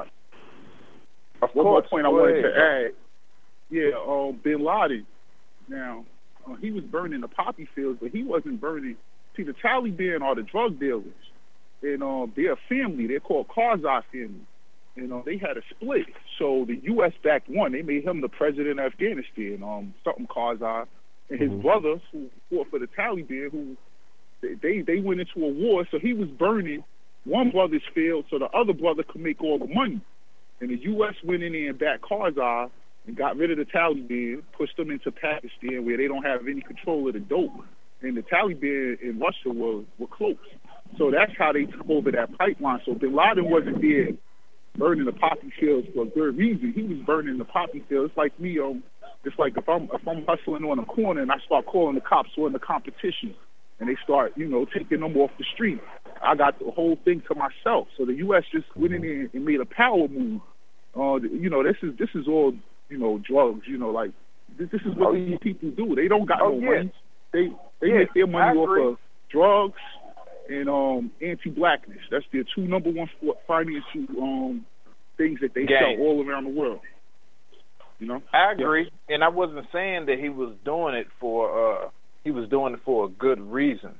Of one course, more point I wanted ahead. to add. Yeah, um, bin Laden. Now, uh, he was burning the poppy fields, but he wasn't burning. See, the Taliban are the drug dealers. And uh, they're a family. They're called Karzai family. And uh, they had a split. So the U S backed one. They made him the president of Afghanistan, um, something Karzai. And his mm-hmm. brothers, who fought for the Taliban, who they they went into a war. So he was burning one brother's field so the other brother could make all the money. And the U S went in there and backed Karzai and got rid of the Taliban, pushed them into Pakistan where they don't have any control of the dope. And the Taliban in Russia were, were close. So that's how they took over that pipeline. So bin Laden wasn't there burning the poppy fields for a good reason. He was burning the poppy fields. It's like me, um, it's like if I'm if I'm hustling on a corner and I start calling the cops or in the competition and they start, you know, taking them off the street, I got the whole thing to myself. So the U S just went in there and made a power move. Uh, you know, this is this is all, you know, drugs. You know, like this, this is what oh, these people do. They don't got oh, no yeah. money. They they yeah, make their money off of drugs and um, anti-blackness. That's their two number one financial um, things that they Gang. sell all around the world. You know, I agree, yeah. And I wasn't saying that he was doing it for uh, he was doing it for a good reason.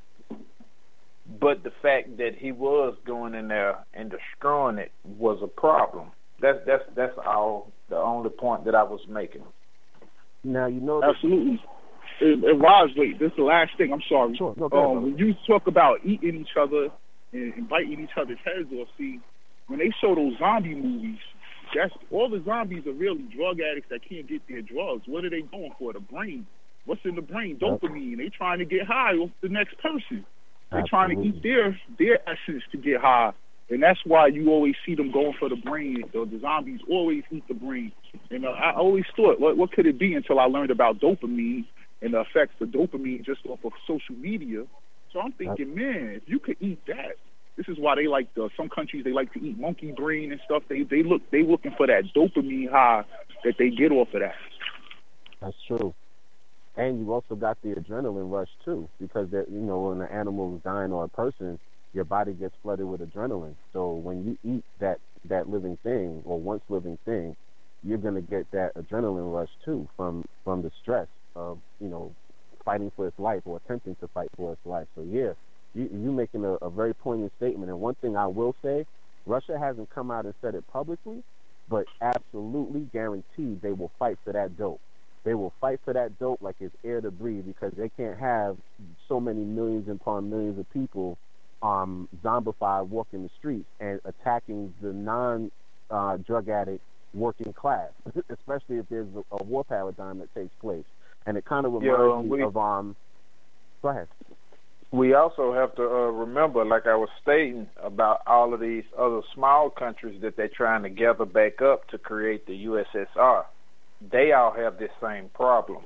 But the fact that he was going in there and destroying it was a problem. That's that's that's all the only point that I was making. Now you know absolutely. And, and Roz, wait, this is the last thing. I'm sorry. Sure. No, um, when you talk about eating each other and, and biting each other's heads off, see, when they show those zombie movies, that's all the zombies are really drug addicts that can't get their drugs. What are they going for? The brain. What's in the brain? Dopamine. They trying to get high off the next person. They're trying to eat their their essence to get high. And that's why you always see them going for the brain. The, the zombies always eat the brain. And uh, I always thought, what, what could it be until I learned about dopamine and the effects of dopamine just off of social media. So I'm thinking, man, if you could eat that, this is why they like the some countries they like to eat monkey brain and stuff. They they look they looking for that dopamine high that they get off of that. That's true. And you also got the adrenaline rush too, because that you know when an animal is dying or a person, your body gets flooded with adrenaline. So when you eat that that living thing or once living thing, you're gonna get that adrenaline rush too from from the stress of you know fighting for its life or attempting to fight for its life. So yeah, you you making a, a very poignant statement. And one thing I will say, Russia hasn't come out and said it publicly, but absolutely guaranteed they will fight for that dope. They will fight for that dope like it's air to breathe, because they can't have so many millions and upon millions of people um, zombified walking the streets and attacking the non uh, drug addict working class, especially if there's a, a war paradigm that takes place. And it kind of reminds Yo, me we, of um. Go ahead. We also have to uh, remember, like I was stating, about all of these other small countries that they're trying to gather back up to create the U S S R. They all have this same problem.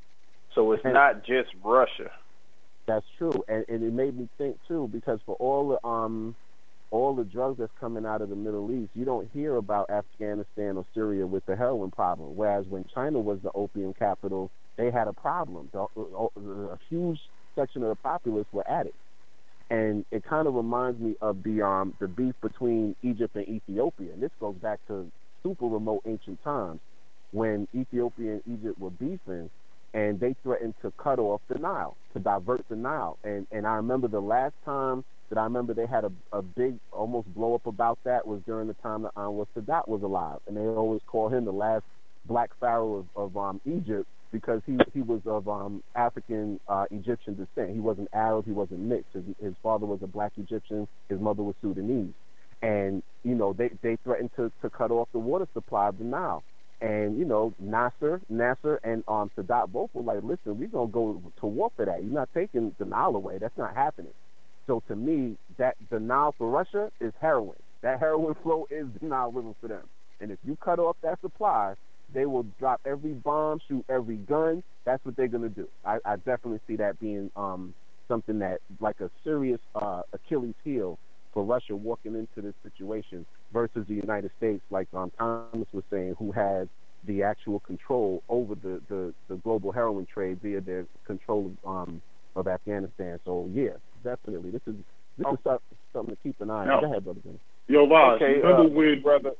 So it's and not just Russia. That's true, and, and it made me think too, because for all the um, all the drugs that's coming out of the Middle East, you don't hear about Afghanistan or Syria with the heroin problem. Whereas when China was the opium capital, they had a problem. The, a, a huge section of the populace were addicts, and it kind of reminds me of the um the beef between Egypt and Ethiopia. And this goes back to super remote ancient times, when Ethiopia and Egypt were beefing, and they threatened to cut off the Nile, to divert the Nile. And and I remember the last time that I remember they had a, a big almost blow up about that was during the time that Anwar Sadat was alive. And they always call him the last black pharaoh of, of um, Egypt, because he he was of um, African uh, Egyptian descent. He wasn't Arab, he wasn't mixed. His, his father was a black Egyptian, his mother was Sudanese. And, you know, they, they threatened to, to cut off the water supply of the Nile. And, you know, Nasser, Nasser and um, Sadat both were like, listen, we're going to go to war for that. You're not taking the Nile away. That's not happening. So to me, that the Nile for Russia is heroin. That heroin flow is the Nile River for them. And if you cut off that supply, they will drop every bomb, shoot every gun. That's what they're going to do. I, I definitely see that being um, something that, like a serious uh, Achilles heel for Russia walking into this situation versus the United States, like um, Thomas was saying, who has the actual control over the, the, the global heroin trade via their control of, um, of Afghanistan. So, yeah, definitely. This is this oh. is something to keep an eye on. No. Go ahead, brother Ben. Yo, Voz, okay, remember uh, when, brother,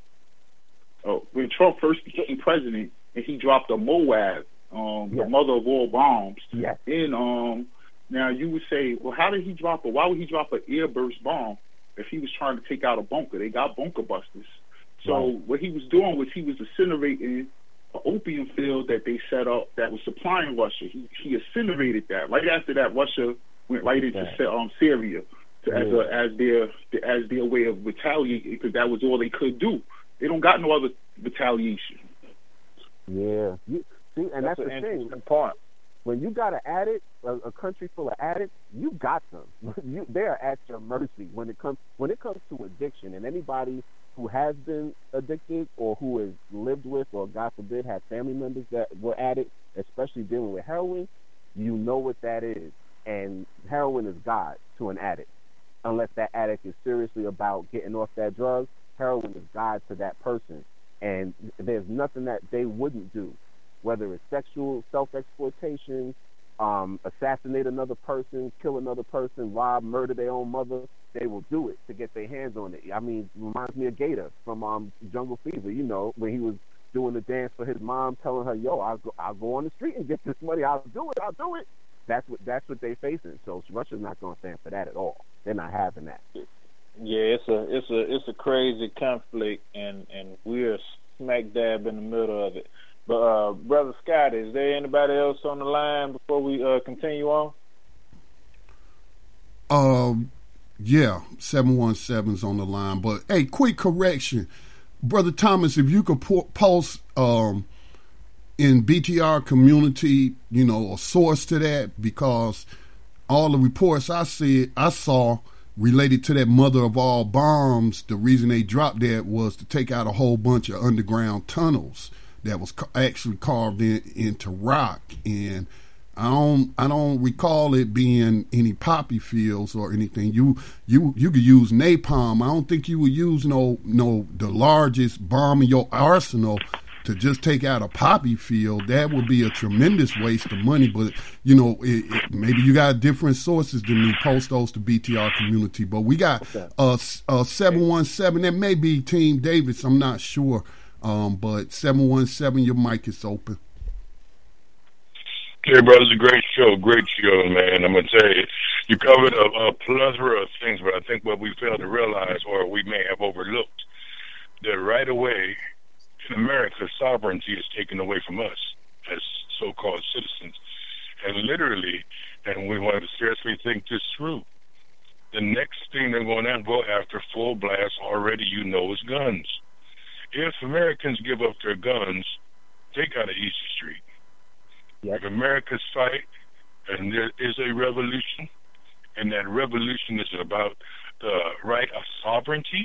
oh, when Trump first became president and he dropped a Moab, um, yes. the mother of all bombs, yes. and um, now you would say, well, how did he drop it? Why would he drop an airburst bomb if he was trying to take out a bunker? They got bunker busters. So right. what he was doing was he was incinerating an opium field that they set up that was supplying Russia. He he incinerated that. Right after that, Russia went right into okay. um, Syria to, yeah. as a, as their as their way of retaliating, because that was all they could do. They don't got no other retaliation. Yeah, you, see, and that's, that's the thing. Point. When you got an addict, a, a country full of addicts, you got them. you, they are at your mercy when it comes when it comes to addiction. And anybody who has been addicted or who has lived with, or God forbid, had family members that were addicts, especially dealing with heroin, you know what that is. And heroin is God to an addict. Unless that addict is seriously about getting off that drug, heroin is God to that person. And there's nothing that they wouldn't do, whether it's sexual self-exploitation, um, assassinate another person, kill another person, rob, murder their own mother. They will do it to get their hands on it. I mean, it reminds me of Gator from um, Jungle Fever, you know, when he was doing the dance for his mom, telling her, yo, I'll go, I'll go on the street and get this money. I'll do it. I'll do it. That's what that's what they're facing. So Russia's not going to stand for that at all. They're not having that. Yeah, it's a it's a it's a crazy conflict, and, and we're smack dab in the middle of it. But uh, Brother Scott, is there anybody else on the line before we uh, continue on? Um, yeah, seven one seven's on the line. But hey, quick correction, Brother Thomas, if you could po- post um in B T R community, you know, a source to that, because all the reports I see, I saw related to that mother of all bombs, the reason they dropped that was to take out a whole bunch of underground tunnels that was ca- actually carved in, into rock. And I don't, I don't recall it being any poppy fields or anything. You, you, you could use napalm. I don't think you would use no, no, the largest bomb in your arsenal to just take out a poppy field. That would be a tremendous waste of money. But, you know, it, it, maybe you got different sources than me. Post those to B T R community. But we got uh, uh, seven one seven. That may be Team Davis. I'm not sure. Um, but seven one seven, your mic is open. Okay, brother, it's a great show. Great show, man. I'm going to tell you, you covered a, a plethora of things, but I think what we failed to realize, or we may have overlooked, that right away, in America, sovereignty is taken away from us as so-called citizens. And literally, and we want to seriously think this through, the next thing they're going to go after full blast already, you know, is guns. If Americans give up their guns, they got an easy street. Yep. If Americans fight and there is a revolution, and that revolution is about the right of sovereignty,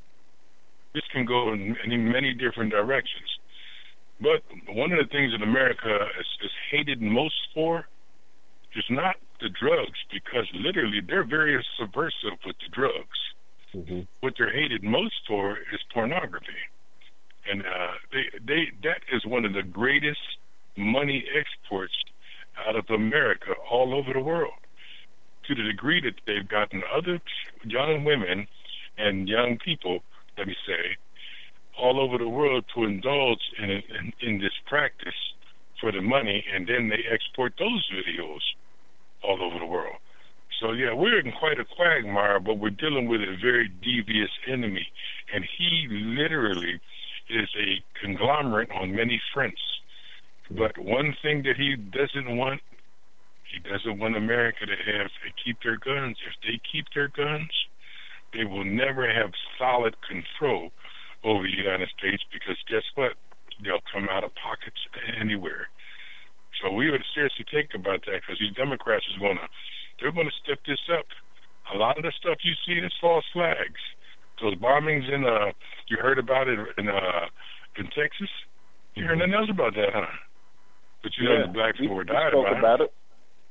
this can go in many, many different directions. But one of the things that America is, is hated most for is not the drugs, because literally they're very subversive with the drugs. Mm-hmm. What they're hated most for is pornography. And uh, they, they, that is one of the greatest money exports out of America all over the world, to the degree that they've gotten other young women and young people, let me say, all over the world to indulge in, in, in this practice for the money, and then they export those videos all over the world. So, yeah, we're in quite a quagmire, but we're dealing with a very devious enemy, and he literally is a conglomerate on many fronts. But one thing that he doesn't want, he doesn't want America to have to keep their guns. If they keep their guns, they will never have solid control over the United States, because guess what? They'll come out of pockets anywhere. So we would seriously think about that, because these Democrats is going to, they're going to step this up. A lot of the stuff you see is false flags. Those bombings in, uh, you heard about it in, uh, in Texas? You heard nothing else about that, huh? But you yeah, know the blacks who were died about, about it.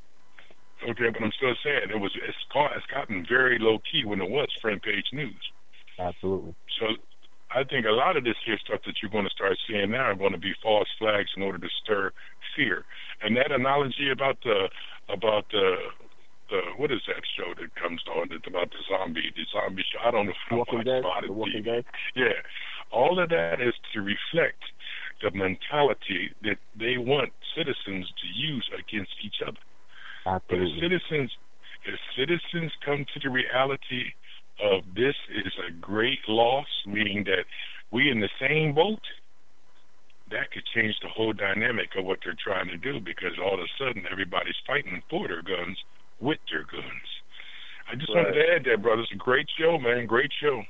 Okay, but I'm still saying it was it's, caught, it's gotten very low key when it was front page news. Absolutely. So I think a lot of this here stuff that you're going to start seeing now are going to be false flags in order to stir fear. And that analogy about the about the the what is that show that comes on that's about the zombie the zombie show? I don't know if I watch about it. The Walking Dead. Yeah, all of that is to reflect the mentality that they want citizens to use against each other. Absolutely. But if citizens, if citizens come to the reality of this is a great loss, meaning that we in the same boat, that could change the whole dynamic of what they're trying to do, because all of a sudden everybody's fighting for their guns with their guns. I just right. wanted to add that, brother. It's a great show, man. Great show.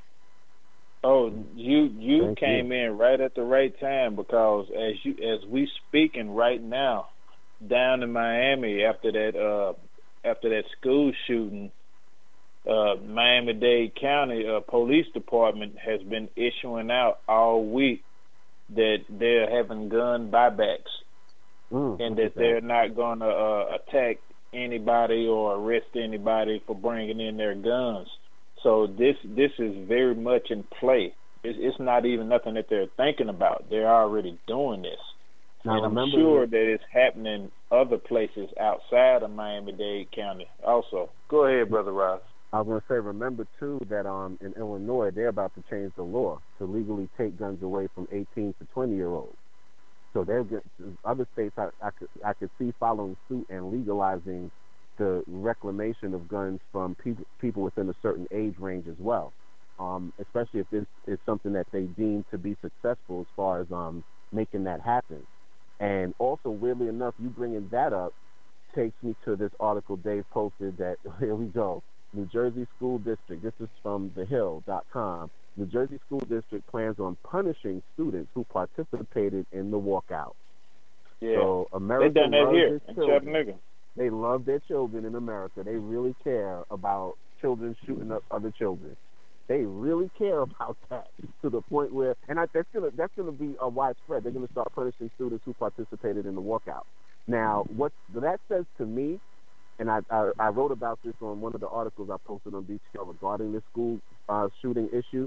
Oh, you you Thank came you. in right at the right time, because as you as we speaking right now, down in Miami after that uh, after that school shooting, uh, Miami-Dade County uh, Police Department has been issuing out all week that they're having gun buybacks, mm, and that they're not going to uh, attack anybody or arrest anybody for bringing in their guns. So this this is very much in play. It's, it's not even nothing that they're thinking about. They're already doing this. Now, and I'm remember sure that- that it's happening other places outside of Miami-Dade County also. Go ahead, Brother Ross. I was going to say, remember, too, that um, in Illinois, they're about to change the law to legally take guns away from eighteen to twenty-year-olds. So they're get, other states I, I, could, I could see following suit and legalizing the reclamation of guns from people, people within a certain age range as well, um, especially if this is something that they deem to be successful as far as um, making that happen. And also, weirdly enough, you bringing that up takes me to this article Dave posted that, here we go, New Jersey School District, this is from the hill dot com, New Jersey School District plans on punishing students who participated in the walkout. Yeah, so America they done that loves here its in children. Chattanooga. They love their children in America. They really care about children shooting up other children. They really care about that to the point where, and I, that's gonna that's gonna be a widespread. They're gonna start punishing students who participated in the walkout. Now, what that says to me, and I, I, I wrote about this on one of the articles I posted on B T R regarding this school uh, shooting issue,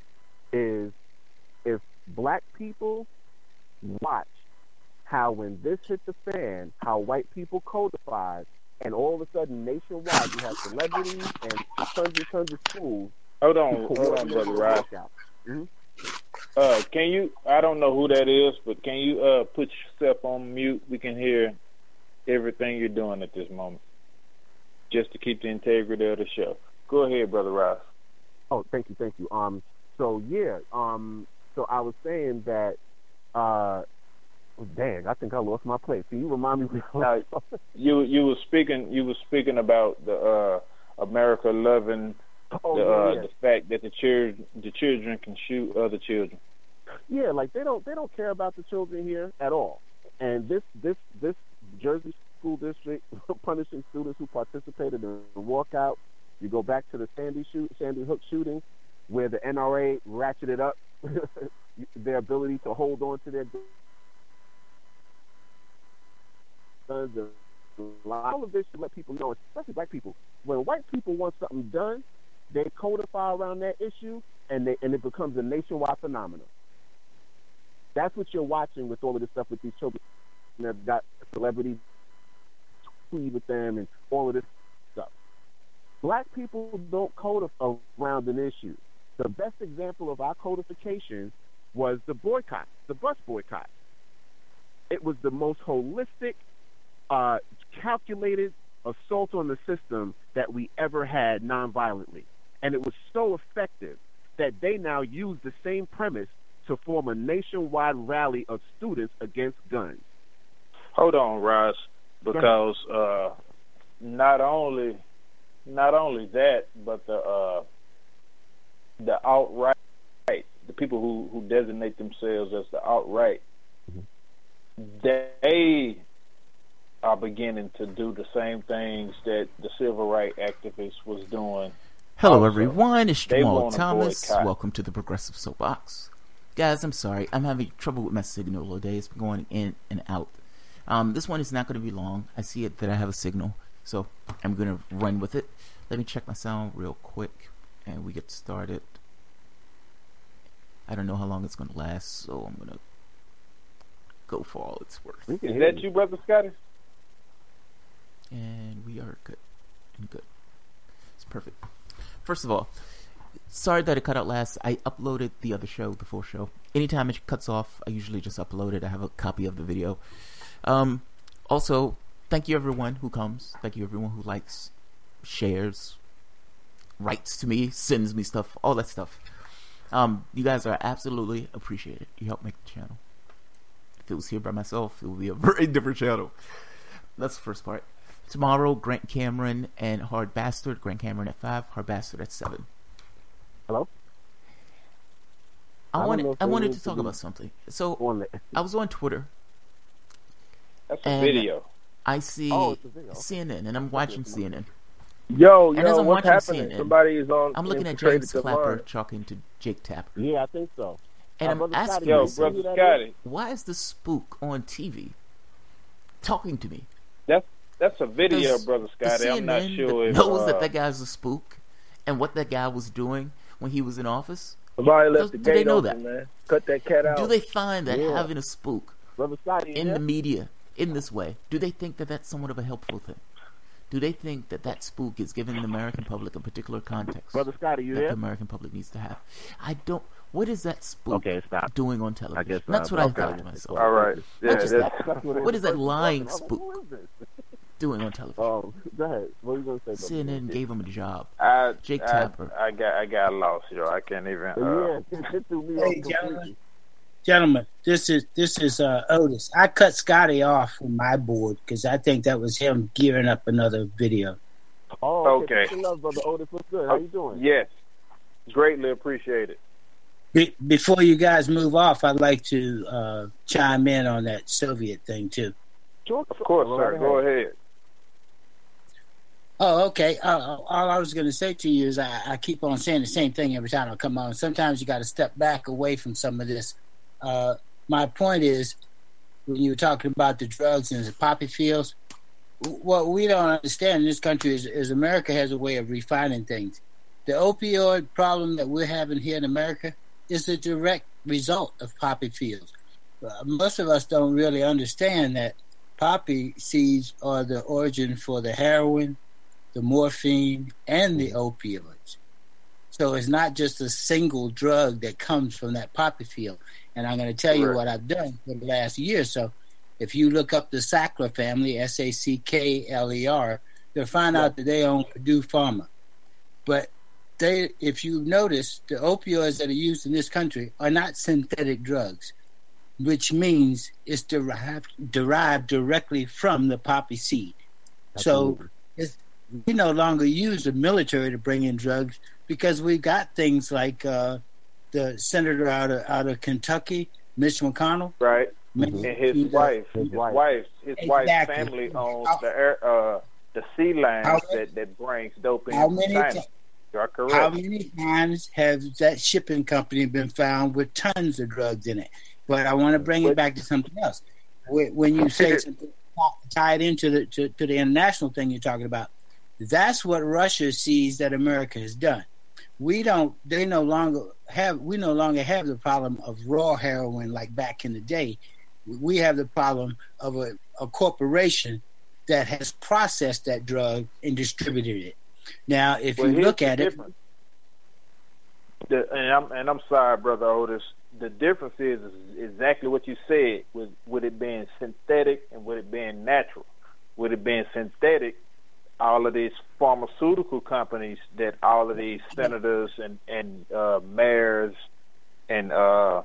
is if black people watch how when this hit the fan, how white people codified, and all of a sudden nationwide you have celebrities and tons and tons of schools. Hold on, hold on, Brother Ross. Mm-hmm. Uh, can you? I don't know who that is, but can you uh, put yourself on mute? We can hear everything you're doing at this moment, just to keep the integrity of the show. Go ahead, Brother Ross. Oh, thank you, thank you. Um, so yeah, um, so I was saying that. Uh, oh, dang, I think I lost my place. Can you remind me? Now, you you were speaking. You were speaking about the uh, America loving. Oh, the, yeah, uh, yeah. the fact that the children, the children can shoot other children. Yeah, like they don't they don't care about the children here at all. And this this this Jersey school district punishing students who participated in the walkout. You go back to the Sandy shoot Sandy Hook shooting, where the N R A ratcheted up their ability to hold on to their guns. All of this should let people know, especially black people, when white people want something done, they codify around that issue, and they and it becomes a nationwide phenomenon. That's what you're watching with all of this stuff with these children that got celebrities tweet with them and all of this stuff. Black people don't codify around an issue. The best example of our codification was the boycott, the bus boycott. It was the most holistic, uh, calculated assault on the system that we ever had nonviolently. And it was so effective that they now use the same premise to form a nationwide rally of students against guns. Hold on, Ross, because uh, not only not only that, but the uh, the outright, the people who, who designate themselves as the outright, mm-hmm. they are beginning to do the same things that the civil rights activists was doing. Hello, also, everyone. It's Jamal Thomas. Boycott. Welcome to the Progressive Soapbox. Guys, I'm sorry. I'm having trouble with my signal today. It's been going in and out. Um, this one is not going to be long. I see it that I have a signal, so I'm going to run with it. Let me check my sound real quick, and we get started. I don't know how long it's going to last, so I'm going to go for all it's worth. Is that you, Brother Scotty? And we are good. And good. It's perfect. First of all, sorry that it cut out last. I uploaded the other show, the full show. Anytime it cuts off, I usually just upload it. I have a copy of the video. Um, also, thank you everyone who comes. Thank you everyone who likes, shares, writes to me, sends me stuff, all that stuff. Um, you guys are absolutely appreciated. You help make the channel. If it was here by myself, it would be a very different channel. That's the first part. Tomorrow, Grant Cameron and Hard Bastard. Grant Cameron at five, Hard Bastard at seven. Hello? I, I wanted I wanted to talk about something. So I was on Twitter. That's a video. I see oh, it's a video. C N N, and I'm watching C N N. Yo, and yo, as I'm what's watching happening? C N N, Somebody is on. I'm looking at James Clapper talking to Jake Tapper. Yeah, I think so. And uh, I'm asking yo, myself, Brother Scotty, why is the spook on T V talking to me? That's that's a video, Brother Scotty. I'm not sure if knows uh, that that guy's a spook and what that guy was doing when he was in office. Somebody left Does, the do gate they know open, that? Man. Cut that cat out. Do they find that yeah. having a spook Brother Scotty, in yeah? the media in this way, do they think that that's somewhat of a helpful thing? Do they think that that spook is giving the American public a particular context Brother Scotty, you that there? the American public needs to have? I don't. What is that spook Okay, stop. doing on television? I guess, That's uh, what I okay. thought to myself. All right. Yeah, Not just that's, that. That's what, What is that lying I was like, spook who is this? doing on television? Um, go ahead. What were you gonna say? C N N gave him a job. I, Jake I, Tapper. I got I got lost, yo. I can't even. Uh, Yeah, it threw me Hey, off gentlemen. completely. Gentlemen, this is this is uh, Otis. I cut Scotty off from my board because I think that was him gearing up another video. Oh, Okay. okay. Love, Brother Otis. What's good? How you doing? Yes, greatly appreciated. Be- before you guys move off, I'd like to uh, chime in on that Soviet thing too. Sure, Of course, Go sir. right Go ahead. ahead. Oh, okay. Uh, all I was going to say to you is I, I keep on saying the same thing every time I come on. Sometimes you got to step back away from some of this. Uh, my point is, when you were talking about the drugs and the poppy fields, what we don't understand in this country is, is America has a way of refining things. The opioid problem that we're having here in America is a direct result of poppy fields. Uh, most of us don't really understand that poppy seeds are the origin for the heroin, the morphine, and the opioids. So it's not just a single drug that comes from that poppy field. And I'm going to tell you Correct. what I've done for the last year or so. If you look up the Sackler family, S A C K L E R, you'll find out that they own Purdue Pharma. But they, if you notice, the opioids that are used in this country are not synthetic drugs, which means it's derived, derived directly from the poppy seed. Absolutely. So it's, we no longer use the military to bring in drugs because we've got things like uh, the senator out of out of Kentucky, Mitch McConnell. Right. Mhm. And his He, uh, wife, his his wife. wife, his wife's Exactly. family owns How- the air, uh, the sea lines How- that, that brings dope in How from many China. ti- You are correct. How many times have that shipping company been found with tons of drugs in it? But I want to bring it back to something else. When when you say something tied into the to, to the international thing you're talking about, that's what Russia sees that America has done. We don't. They no longer have. We no longer have the problem of raw heroin like back in the day. We have the problem of a, a corporation that has processed that drug and distributed it. Now, if Well, you here's look the at it, difference. The, and I'm and I'm sorry, brother Otis. The difference is, is exactly what you said. With with it being synthetic and with it being natural. With it being synthetic, all of these pharmaceutical companies that all of these senators and and uh, mayors and uh,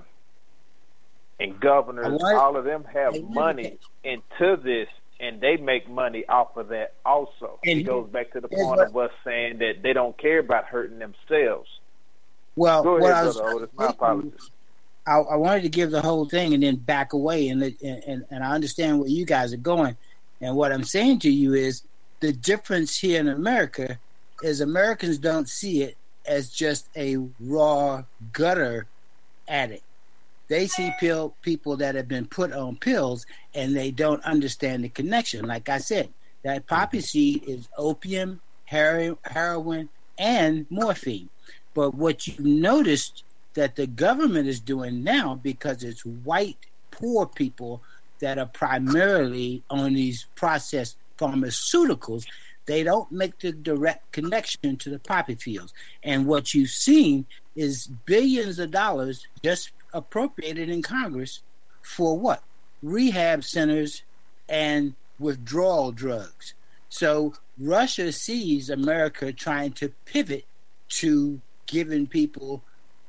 and governors, I want- all of them have I want- money into this, and they make money off of that also. And it goes back to the here's point what- of us saying that they don't care about hurting themselves. well, Go what ahead, I was brother Otis. My apologies. I, I wanted to give the whole thing and then back away, and, and and I understand where you guys are going. And what I'm saying to you is the difference here in America is Americans don't see it as just a raw gutter addict. They see pill, people that have been put on pills and they don't understand the connection. Like I said, that poppy seed is opium, hero- heroin, and morphine. But what you've noticed that the government is doing now, because it's white, poor people that are primarily on these processed pharmaceuticals, they don't make the direct connection to the poppy fields. And what you've seen is billions of dollars just appropriated in Congress for what? Rehab centers and withdrawal drugs. So Russia sees America trying to pivot to giving people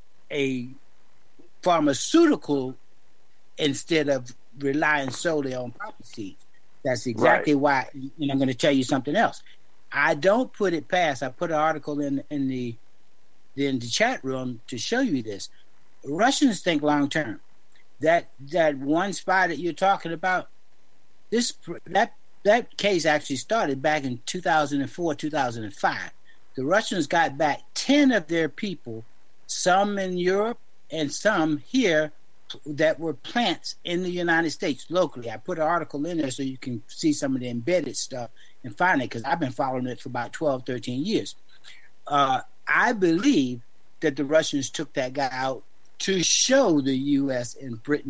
a pharmaceutical instead of relying solely on poppy seeds. That's exactly Right. why, and I'm going to tell you something else. I don't put it past. I put an article in in the in the chat room to show you this. Russians think long term. That that one spy that you're talking about, this that that case actually started back in two thousand four, two thousand five. The Russians got back ten of their people, some in Europe and some here, that were plants in the United States locally. I put an article in there so you can see some of the embedded stuff and find it, because I've been following it for about twelve, thirteen years. Uh, I believe that the Russians took that guy out to show the U S and Britain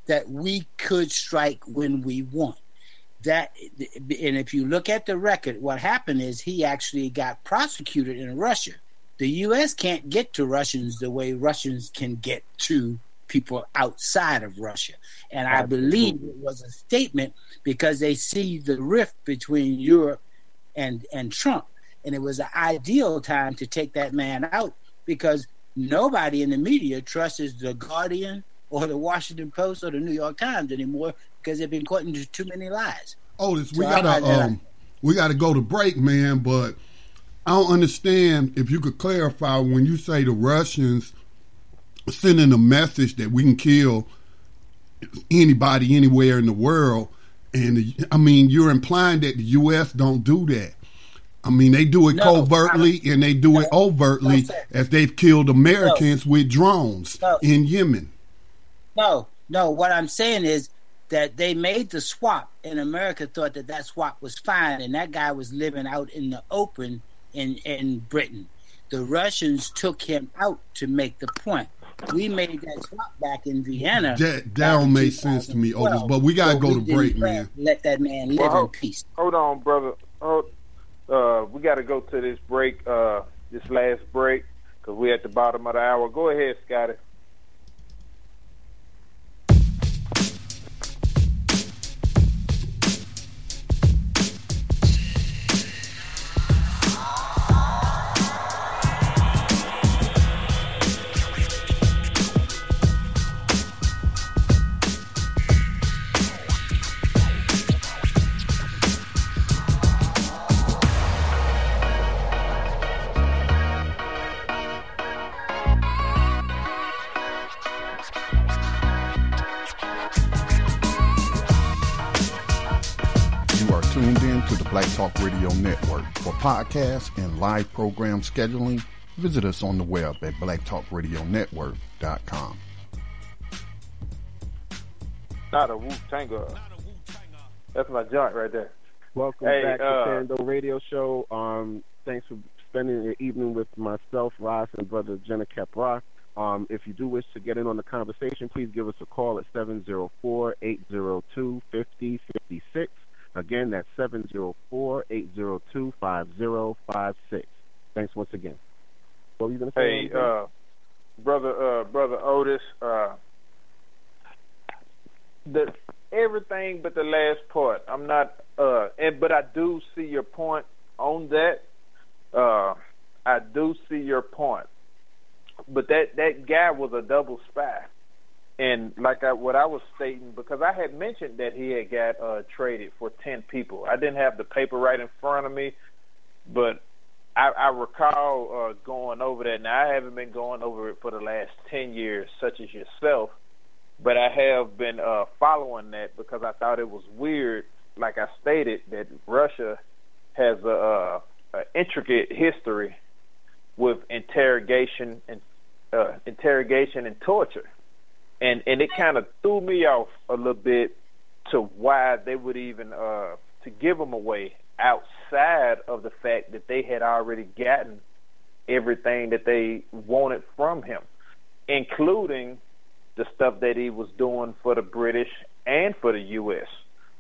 that we could strike when we want. That, and if you look at the record, what happened is he actually got prosecuted in Russia. The U S can't get to Russians the way Russians can get to people outside of Russia. And I believe it was a statement because they see the rift between Europe and, and Trump. And it was an ideal time to take that man out because nobody in the media trusts the Guardian or the Washington Post or the New York Times anymore because they've been caught into too many lies. Otis, we So gotta I- um, we gotta go to break, man. But I don't understand if you could clarify when you say the Russians sending a message that we can kill anybody anywhere in the world, and the, I mean you're implying that the U S don't do that. I mean they do it No, covertly and they do it overtly, no, sir. as they've killed Americans with drones No. in Yemen. No, no. What I'm saying is that they made the swap, and America thought that that swap was fine, and that guy was living out in the open in in Britain. The Russians took him out to make the point. We made that swap back in Vienna. That that back don't in make sense to me, Otis. twenty twelve, But we gotta but go we to didn't break, let- man. Let that man live Well, in hold, peace. hold on, brother. Hold, uh, we got to go to this break, uh, this last break, because we're at the bottom of the hour. Go ahead, Scotty. You are tuned in to the Black Talk Radio Network. For podcasts and live program scheduling, visit us on the web at black talk radio network dot com. Not a Wu Tanger. That's my joint right there. Welcome Hey, back uh, to Tando Radio Show. Um, thanks for spending your evening with myself, Ross, and brother Jenna Capra. Um, if you do wish to get in on the conversation, please give us a call at seven zero four, eight zero two, five zero five six. Again, that's seven zero four, eight zero two, five zero five six. Thanks once again. What were you going to say? Hey, uh, brother, uh, brother Otis, uh, the everything but the last part. I'm not, uh, and but I do see your point on that. Uh, I do see your point, but that that guy was a double spy, and like I, what I was stating, because I had mentioned that he had got uh, traded for ten people. I didn't have the paper right in front of me, but I, I recall uh, going over that. Now, I haven't been going over it for the last ten years, such as yourself, but I have been uh, following that because I thought it was weird, like I stated, that Russia has a, a, a intricate history with interrogation and uh, interrogation and torture, and and it kind of threw me off a little bit to why they would even uh, to give them away, outside of the fact that they had already gotten everything that they wanted from him, including the stuff that he was doing for the British and for the U S.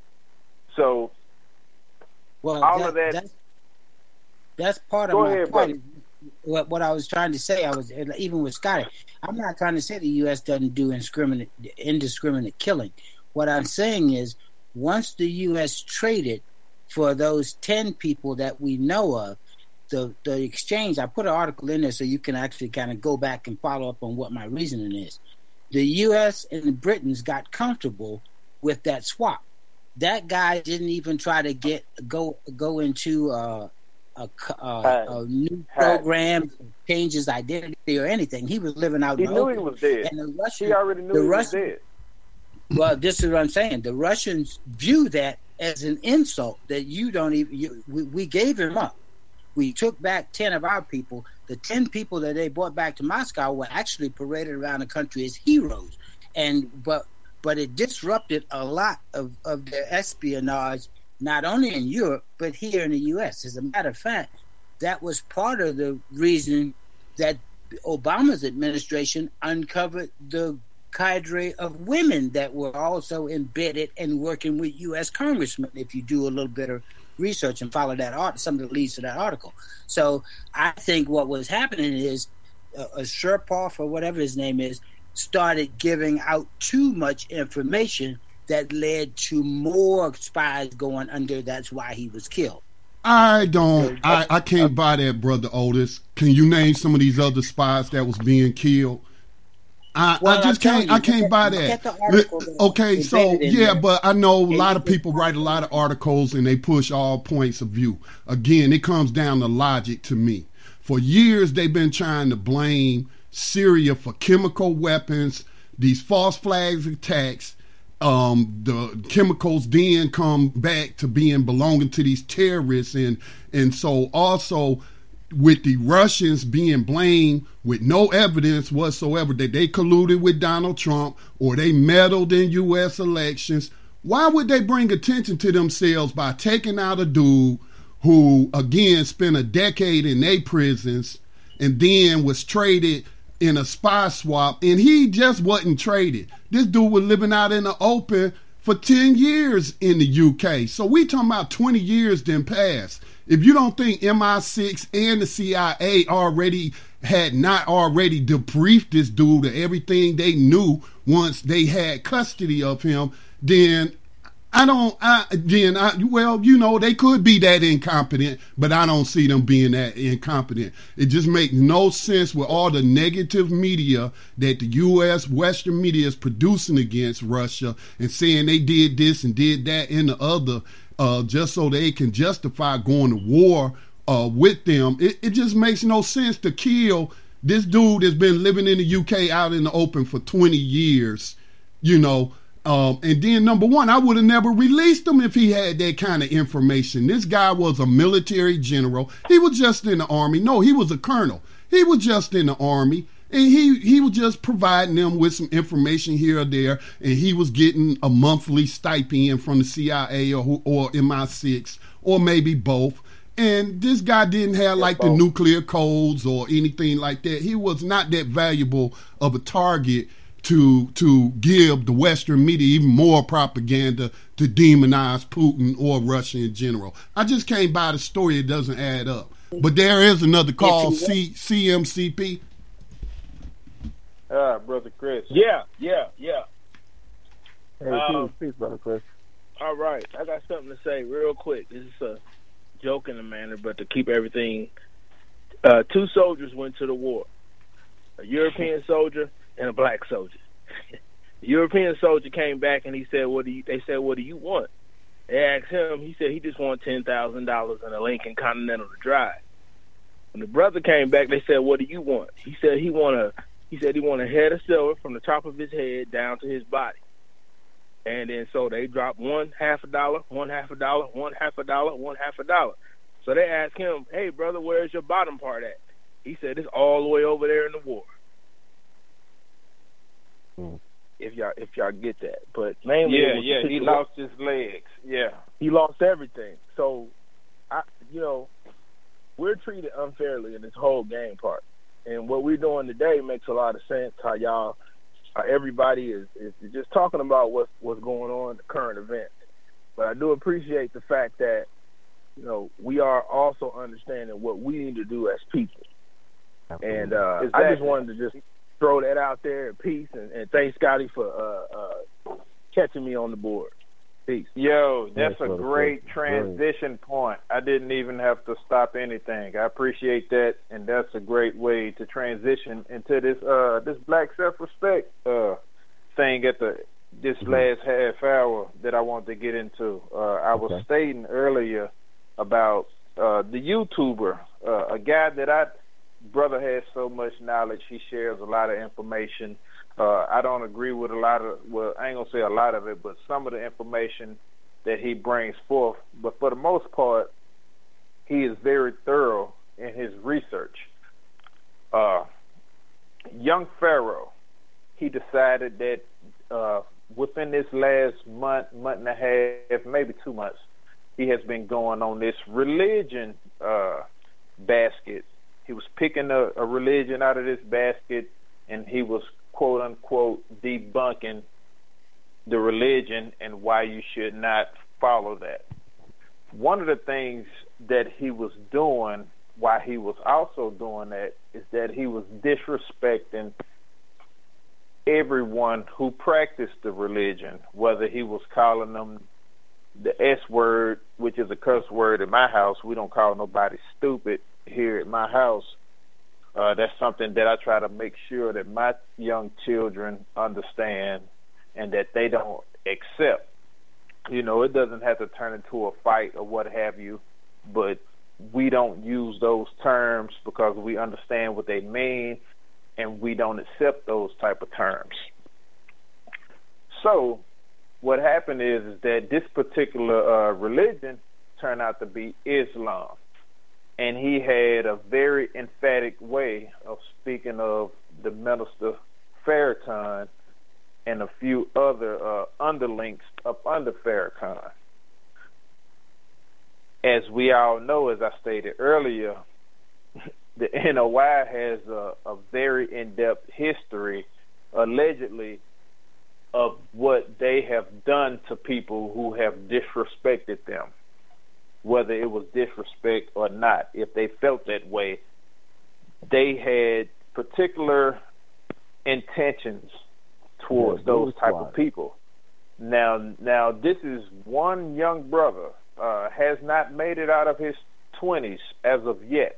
So, Well, all that, of that. That's, that's part of Go my ahead, point. brother. What, what I was trying to say, I was even with Scotty. I'm not trying to say the U S doesn't do indiscriminate, indiscriminate killing. What I'm saying is, once the U S traded for those ten people that we know of, the the exchange. I put an article in there so you can actually kind of go back and follow up on what my reasoning is. The U S and the Britons got comfortable with that swap. That guy didn't even try to get go go into uh, a, a, a new program, change his identity or anything. He was living out. He in the knew open. he was dead. And the Russian, he already knew the he Russian, was dead. Well, this is what I'm saying. The Russians view that as an insult that you don't even. You, we, we gave him up. We took back ten of our people. The ten people that they brought back to Moscow were actually paraded around the country as heroes, and but but it disrupted a lot of, of their espionage, not only in Europe but here in the U S. As a matter of fact, that was part of the reason that Obama's administration uncovered the cadre of women that were also embedded and working with U S congressmen, if you do a little bit of research and follow that art, some that leads to that article. So I think what was happening is uh, a Sherpoff or whatever his name is started giving out too much information that led to more spies going under. That's why he was killed. I don't, I, I can't buy that, Brother Otis. Can you name some of these other spies that was being killed? I, Well, I just I'm telling can't, you, I can't look buy at- look that. at the article that Okay, was so embedded in yeah, there. but I know a Okay, lot you of people write a lot of articles and they push all points of view. Again, it comes down to logic to me. For years, they've been trying to blame Syria for chemical weapons, these false flags attacks. Um, the chemicals then come back to being belonging to these terrorists, and and so also with the Russians being blamed with no evidence whatsoever that they colluded with Donald Trump or they meddled in U S elections. Why would they bring attention to themselves by taking out a dude who, again, spent a decade in their prisons and then was traded in a spy swap, and he just wasn't traded. This dude was living out in the open for ten years in the U K. So we talking about twenty years then passed. If you don't think M I six and the C I A already had not already debriefed this dude of everything they knew once they had custody of him, then I don't, I, then I, well, you know, they could be that incompetent, but I don't see them being that incompetent. It just makes no sense with all the negative media that the U S Western media is producing against Russia and saying they did this and did that and the other, uh, just so they can justify going to war uh, with them. It, it just makes no sense to kill this dude that's been living in the U K out in the open for twenty years, you know. Um, and then, number one, I would have never released him if he had that kind of information. This guy was a military general. He was just in the Army. No, he was a colonel. He was just in the Army. And he, he was just providing them with some information here or there. And he was getting a monthly stipend from the C I A or, or M I six or maybe both. And this guy didn't have like the nuclear codes or anything like that. He was not that valuable of a target to to give the Western media even more propaganda to demonize Putin or Russia in general. I just can't buy the story. It doesn't add up. But there is another call, C, CMCP. Uh, Brother Chris. Yeah, yeah, yeah. Hey, Um, peace, peace, Brother Chris. All right, I got something to say real quick. This is a joke in a manner, but to keep everything, uh, two soldiers went to the war. A European soldier and a black soldier. The European soldier came back and he said, "What do you?" They said, "What do you want?" They asked him. He said he just wanted ten thousand dollars and a Lincoln Continental to drive. When the brother came back, they said, "What do you want?" He said he want a. He said he want a head of silver from the top of his head down to his body. And then so they dropped one half a dollar, one half a dollar, one half a dollar, one half a dollar. So they asked him, "Hey brother, where's your bottom part at?" He said, "It's all the way over there in the war." If y'all if y'all get that, but mainly Yeah, it was yeah, the he situ- lost his legs. Yeah. he lost everything. So, I you know, we're treated unfairly in this whole game part, and what we're doing today makes a lot of sense. How y'all, how everybody is, is just talking about what's what's going on, the current events. But I do appreciate the fact that you know we are also understanding what we need to do as people. And uh, Exactly. I just wanted to just throw that out there in peace, and, and thanks Scotty for uh, uh, catching me on the board. Peace. Yo, that's Yes, a brother, great Chris. transition point. I didn't even have to stop anything. I appreciate that, and that's a great way to transition into this uh this black self-respect uh thing at the this Mm-hmm. last half hour that I want to get into. Uh, I was Okay. stating earlier about uh, the YouTuber, uh, a guy that I brother has so much knowledge. He shares a lot of information. Uh, I don't agree with a lot of, well, I ain't going to say a lot of it, but some of the information that he brings forth. But for the most part, he is very thorough in his research. Uh, young Pharaoh, he decided that uh, within this last month, month and a half, maybe two months, he has been going on this religion uh, basket. He was picking a, a religion out of this basket, and he was quote unquote debunking the religion and why you should not follow that. One of the things that he was doing while he was also doing that is that he was disrespecting everyone who practiced the religion, whether he was calling them the S word, which is a curse word in my house. We don't call nobody stupid here at my house. Uh, that's something that I try to make sure that my young children understand and that they don't accept. You know, it doesn't have to turn into a fight or what have you, but we don't use those terms because we understand what they mean and we don't accept those type of terms. So what happened is, is that this particular uh, religion turned out to be Islam. And he had a very emphatic way of speaking of the minister Farrakhan and a few other uh, underlinks up under Farrakhan. As we all know, as I stated earlier, the N O I has a, a very in-depth history, allegedly, of what they have done to people who have disrespected them, whether it was disrespect or not. If they felt that way, they had particular intentions towards Yeah, those type squad. of people. Now, now this is one young brother, uh, has not made it out of his twenties as of yet.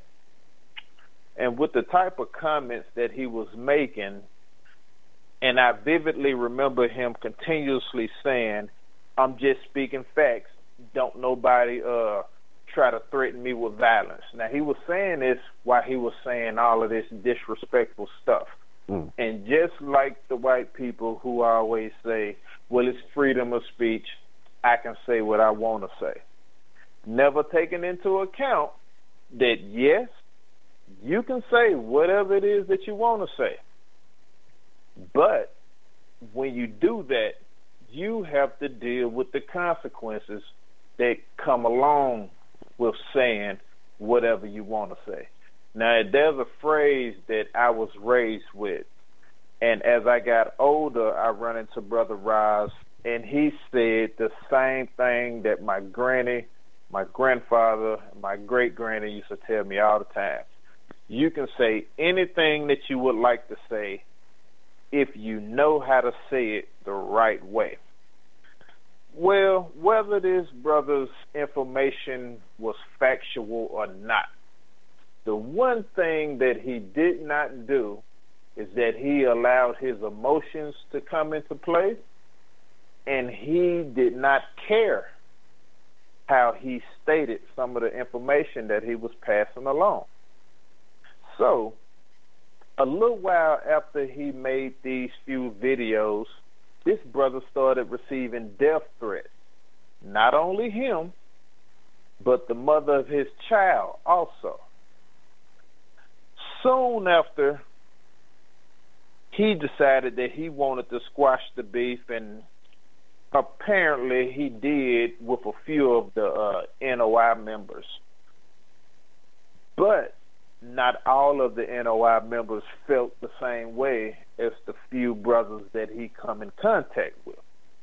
And with the type of comments that he was making, and I vividly remember him continuously saying, I'm just speaking facts, don't nobody uh, try to threaten me with violence. Now, he was saying this while he was saying all of this disrespectful stuff. Mm. And just like the white people who always say, well, it's freedom of speech, I can say what I want to say. Never taking into account that, yes, you can say whatever it is that you want to say. But when you do that, you have to deal with the consequences that come along with saying whatever you want to say. Now, there's a phrase that I was raised with, and as I got older, I run into Brother Roz, and he said the same thing that my granny, my grandfather, my great-granny used to tell me all the time. You can say anything that you would like to say if you know how to say it the right way. Well, whether this brother's information was factual or not, the one thing that he did not do is that he allowed his emotions to come into play, and he did not care how he stated some of the information that he was passing along. So, a little while after he made these few videos, this brother started receiving death threats. Not only him, but the mother of his child also. Soon after, he decided that he wanted to squash the beef, and apparently he did with a few of the uh, N O I members. But not all of the N O I members felt the same way as the few brothers that he come in contact with.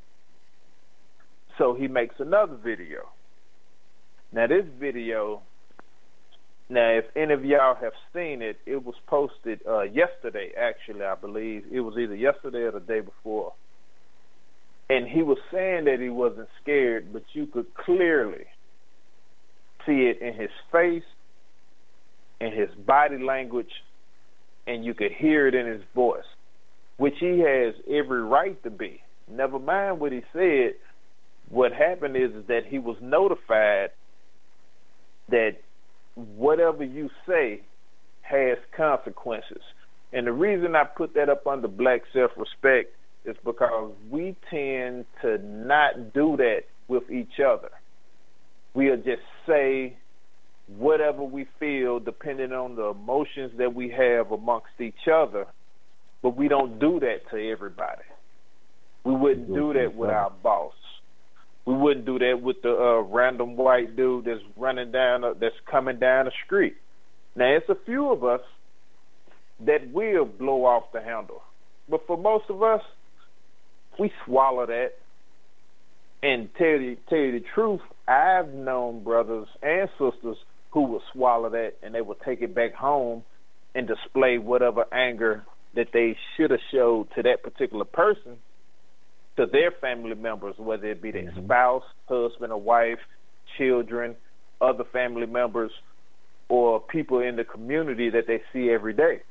So he makes another video. Now this video, now if any of y'all have seen it, it was posted uh, yesterday, actually, I believe. It was either yesterday or the day before. And he was saying that he wasn't scared, but you could clearly see it in his face, in his body language, and you could hear it in his voice, which he has every right to be. Never mind what he said. What happened is, is that he was notified that whatever you say has consequences. And the reason I put that up under black self-respect is because we tend to not do that with each other. We'll just say whatever we feel depending on the emotions that we have amongst each other, but we don't do that to everybody. We wouldn't do that with our boss. We wouldn't do that with the uh, random white dude that's running down, uh, that's coming down the street. Now, it's a few of us that will blow off the handle. But for most of us, we swallow that. And tell you, tell you the truth, I've known brothers and sisters who will swallow that and they will take it back home and display whatever anger that they should have showed to that particular person to their family members, whether it be their mm-hmm. spouse, husband or wife, children, other family members, or people in the community that they see every day.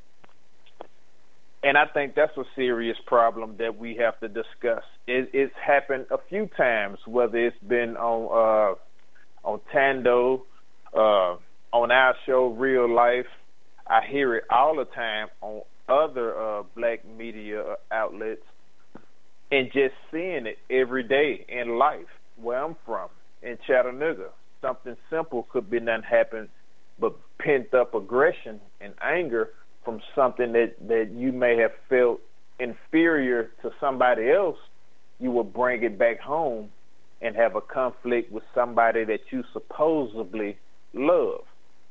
And I think that's a serious problem that we have to discuss. It, it's happened a few times, whether it's been on uh, on Tando, uh, on our show, Real Life. I hear it all the time on other uh, black media outlets, and just seeing it every day in life where I'm from, in Chattanooga. Something simple could be done happen, but pent up aggression and anger from something that, that you may have felt inferior to somebody else, you will bring it back home and have a conflict with somebody that you supposedly love.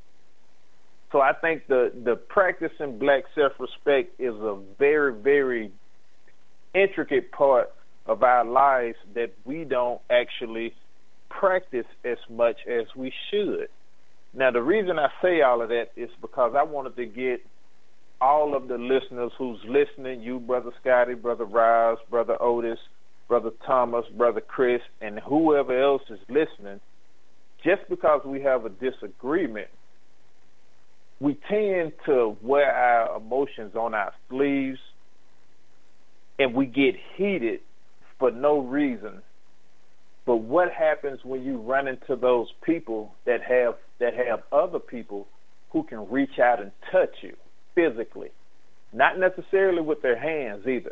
So I think the, the practicing black self-respect is a very, very intricate part of our lives that we don't actually practice as much as we should. Now, the reason I say all of that is because I wanted to get all of the listeners who's listening, you, Brother Scotty, Brother Riles, Brother Otis, Brother Thomas, Brother Chris, and whoever else is listening, just because we have a disagreement, we tend to wear our emotions on our sleeves, and we get heated for no reason. But what happens when you run into those people that have that have other people who can reach out and touch you physically, not necessarily with their hands either?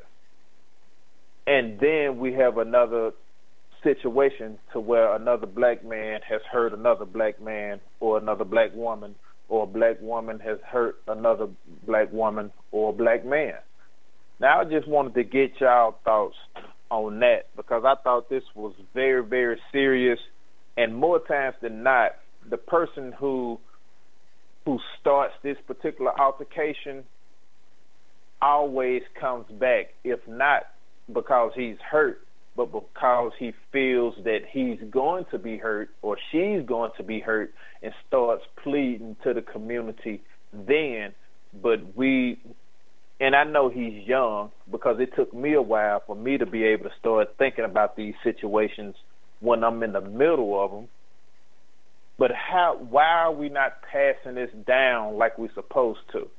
And then we have another situation to where another black man has hurt another black man or another black woman, or a black woman has hurt another black woman or a black man. Now, I just wanted to get y'all thoughts on that, because I thought this was very, very serious, and more times than not, the person who who starts this particular altercation always comes back, if not because he's hurt, but because he feels that he's going to be hurt or she's going to be hurt, and starts pleading to the community then. But we... And I know he's young, because it took me a while for me to be able to start thinking about these situations when I'm in the middle of them. But how? Why are we not passing this down like we're supposed to?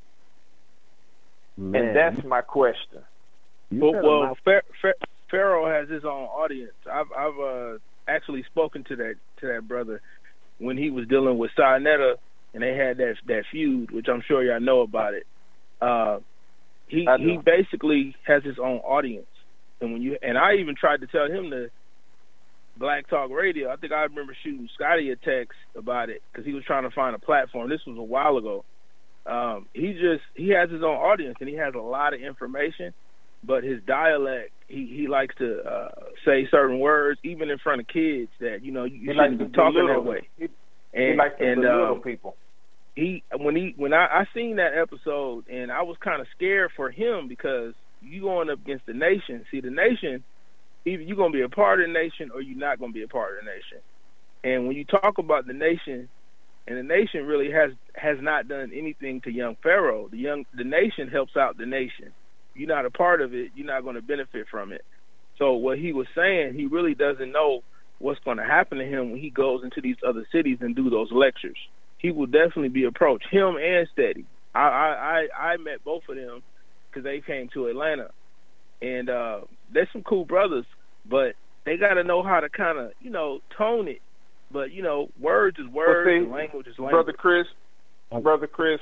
Man. And that's my question. Well, well Phar- Phar- Pharaoh has his own audience. I've, I've uh, actually spoken to that to that brother when he was dealing with Sarnetta, and they had that that feud, which I'm sure y'all know about it. Uh, He he basically has his own audience, and when you and I even tried to tell him to Black Talk Radio. I think I remember shooting Scotty a text about it because he was trying to find a platform. This was a while ago. Um, he just he has his own audience, and he has a lot of information, but his dialect, he he likes to uh, say certain words even in front of kids that you know you he shouldn't likes be talking that way. He, and, he likes to and, belittle um, people. He when he when I, I seen that episode, and I was kind of scared for him, because you going up against the nation. See, the nation, either you're gonna be a part of the nation or you're not gonna be a part of the nation. And when you talk about the nation, and the nation really has has not done anything to young Pharaoh. The young the nation helps out the nation. You're not a part of it, you're not going to benefit from it. So what he was saying, he really doesn't know what's going to happen to him when he goes into these other cities and do those lectures. He will definitely be approached, him and Steady. I I, I, I met both of them because they came to Atlanta. And uh, they're some cool brothers, but they got to know how to kind of, you know, tone it. But, you know, words is words, well, see, and language is language. Brother Chris, Brother Chris,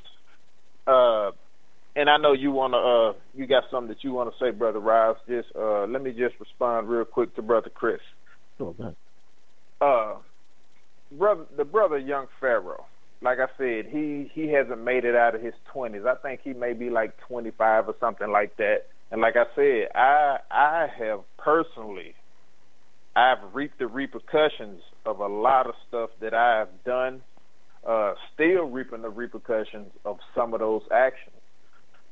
uh, and I know you want to, uh, you got something that you want to say, Brother Riles. Just uh, let me just respond real quick to Brother Chris. Oh, man. Uh, brother, the brother Young Pharaoh, like I said, he, he hasn't made it out of his twenties. I think he may be like twenty-five or something like that. And like I said, I I have personally, I've reaped the repercussions of a lot of stuff that I've done, uh, still reaping the repercussions of some of those actions.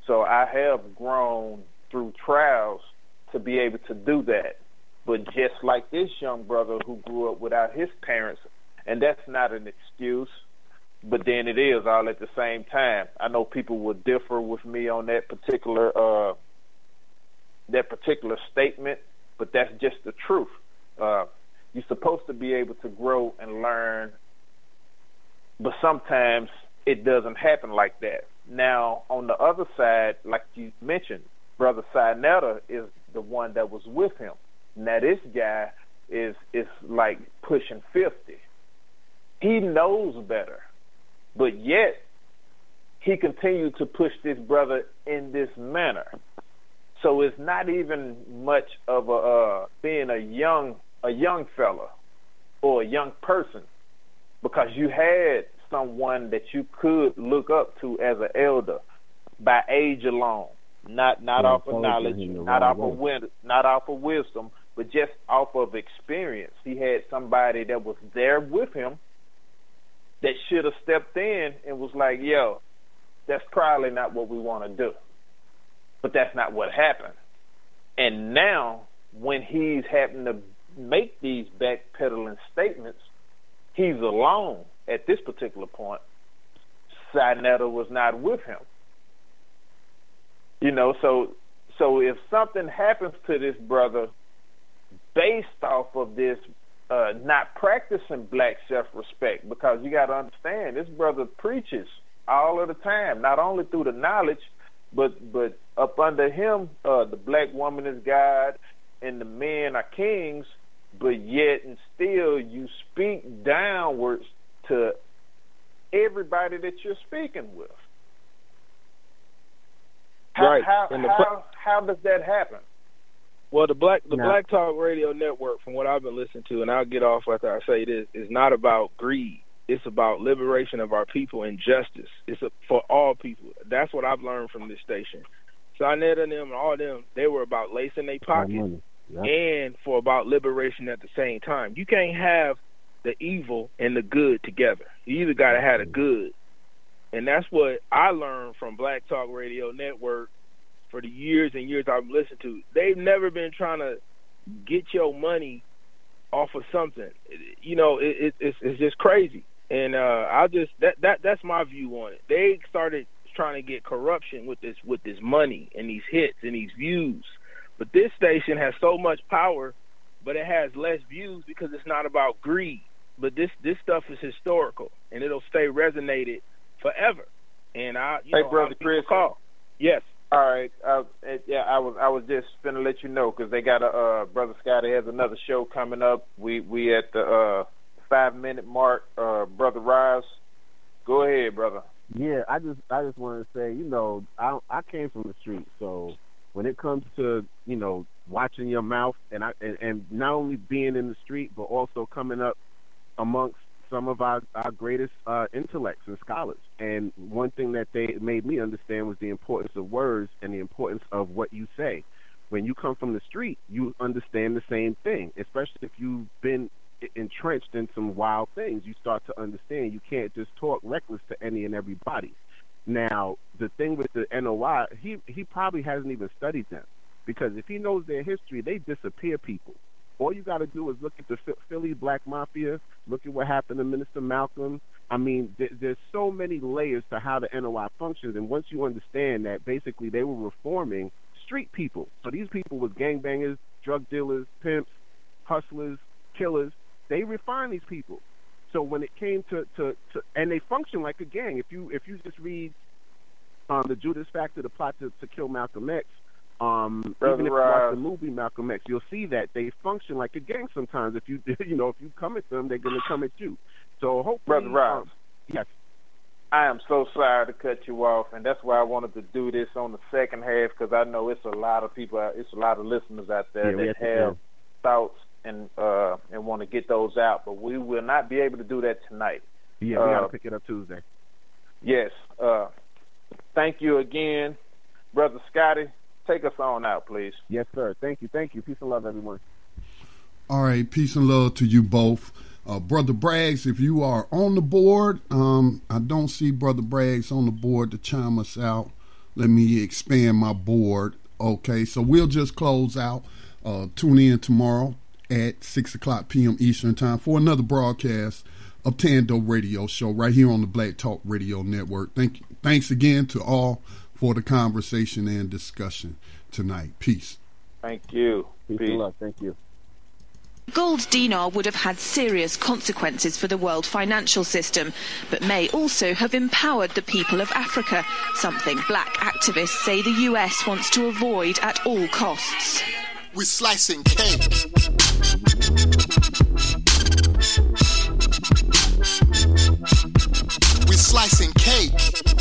So I have grown through trials to be able to do that. But just like this young brother who grew up without his parents, and that's not an excuse, but then it is all at the same time. I know people will differ with me on that particular uh, that particular statement, but that's just the truth. Uh, you're supposed to be able to grow and learn, but sometimes it doesn't happen like that. Now, on the other side, like you mentioned, Brother Sinetta is the one that was with him. Now, this guy is is like pushing fifty. He knows better, but yet he continued to push this brother in this manner. So it's not even much of a uh, being a young a young fella or a young person, because you had someone that you could look up to as an elder by age alone, not not Yeah, off of encouraging knowledge, him the not right off way. of win- not off of wisdom, but just off of experience. He had somebody that was there with him that should have stepped in and was like, yo, that's probably not what we want to do. But that's not what happened. And now, when he's having to make these backpedaling statements, he's alone at this particular point. Sinetta was not with him. You know, so so if something happens to this brother based off of this uh, not practicing black self-respect, because you got to understand, this brother preaches all of the time, not only through the knowledge, but but up under him, uh, the black woman is God and the men are kings, but yet and still you speak downwards to everybody that you're speaking with. How, Right. how, And the how, pla- how does that happen? Well, the Black the Now- Black Talk Radio Network, from what I've been listening to, and I'll get off after I say this, is not about greed. It's about liberation of our people and justice. It's a, for all people. That's what I've learned from this station. Sinetta and them and all them, they were about lacing their pockets and for about liberation at the same time. You can't have the evil and the good together. You either got to have the good. And that's what I learned from Black Talk Radio Network for the years and years I've listened to. They've never been trying to get your money off of something. You know, it, it, it's it's just crazy. And uh, I just that that that's my view on it. They started trying to get corruption with this with this money and these hits and these views. But this station has so much power, but it has less views because it's not about greed. But this this stuff is historical, and it'll stay resonated forever. And I, you Hey, know, Brother how people Chris. call. Yes. All right. Uh, it- yeah, I was I was just gonna let you know because they got a uh, Brother Scotty has another show coming up. We we at the uh, five minute mark. Uh, Brother Rise, go ahead, brother. Yeah, I just I just want to say, you know, I I came from the street, so when it comes to, you know, watching your mouth and I and, and not only being in the street but also coming up amongst some of our, our greatest uh, intellects and scholars. And one thing that they made me understand was the importance of words and the importance of what you say. When you come from the street, you understand the same thing, especially if you've been entrenched in some wild things. You start to understand you can't just talk reckless to any and everybody. Now, the thing with the N O I, he, he probably hasn't even studied them, because if he knows their history, they disappear people. All you got to do is look at the Philly Black Mafia, look at what happened to Minister Malcolm. I mean, th- there's so many layers to how the N O I functions, and once you understand that basically they were reforming street people. So these people was gangbangers, drug dealers, pimps, hustlers, killers. They refined these people. So when it came to, to, to and they function like a gang. If you if you just read um, the Judas Factor, the plot to, to kill Malcolm X, Um, Brother even if you Rise. watch the movie Malcolm X, you'll see that they function like a gang sometimes. If you you know if you come at them, they're going to come at you. So hopefully, Brother Rise. um, yes, I am so sorry to cut you off, and that's why I wanted to do this on the second half, because I know it's a lot of people, out- it's a lot of listeners out there Yeah, we that have to have do. thoughts and uh, and want to get those out, but we will not be able to do that tonight. yeah, we got to Uh, pick it up Tuesday. Yes. Uh, thank you again, Brother Scotty. Take us on out, please. Yes, sir. Thank you, thank you. Peace and love, everyone. All right, peace and love to you both. Uh, Brother Braggs, if you are on the board, um, I don't see Brother Braggs on the board to chime us out. Let me expand my board. Okay, so we'll just close out. Uh, tune in tomorrow at six o'clock p.m. Eastern Time for another broadcast of Tando Radio Show right here on the Black Talk Radio Network. Thank you. Thanks again to all for the conversation and discussion tonight. Peace. Thank you. Peace, Peace. and love. Thank you. Gold dinar would have had serious consequences for the world financial system, but may also have empowered the people of Africa, something black activists say the U S wants to avoid at all costs. We're slicing cake. We're slicing cake.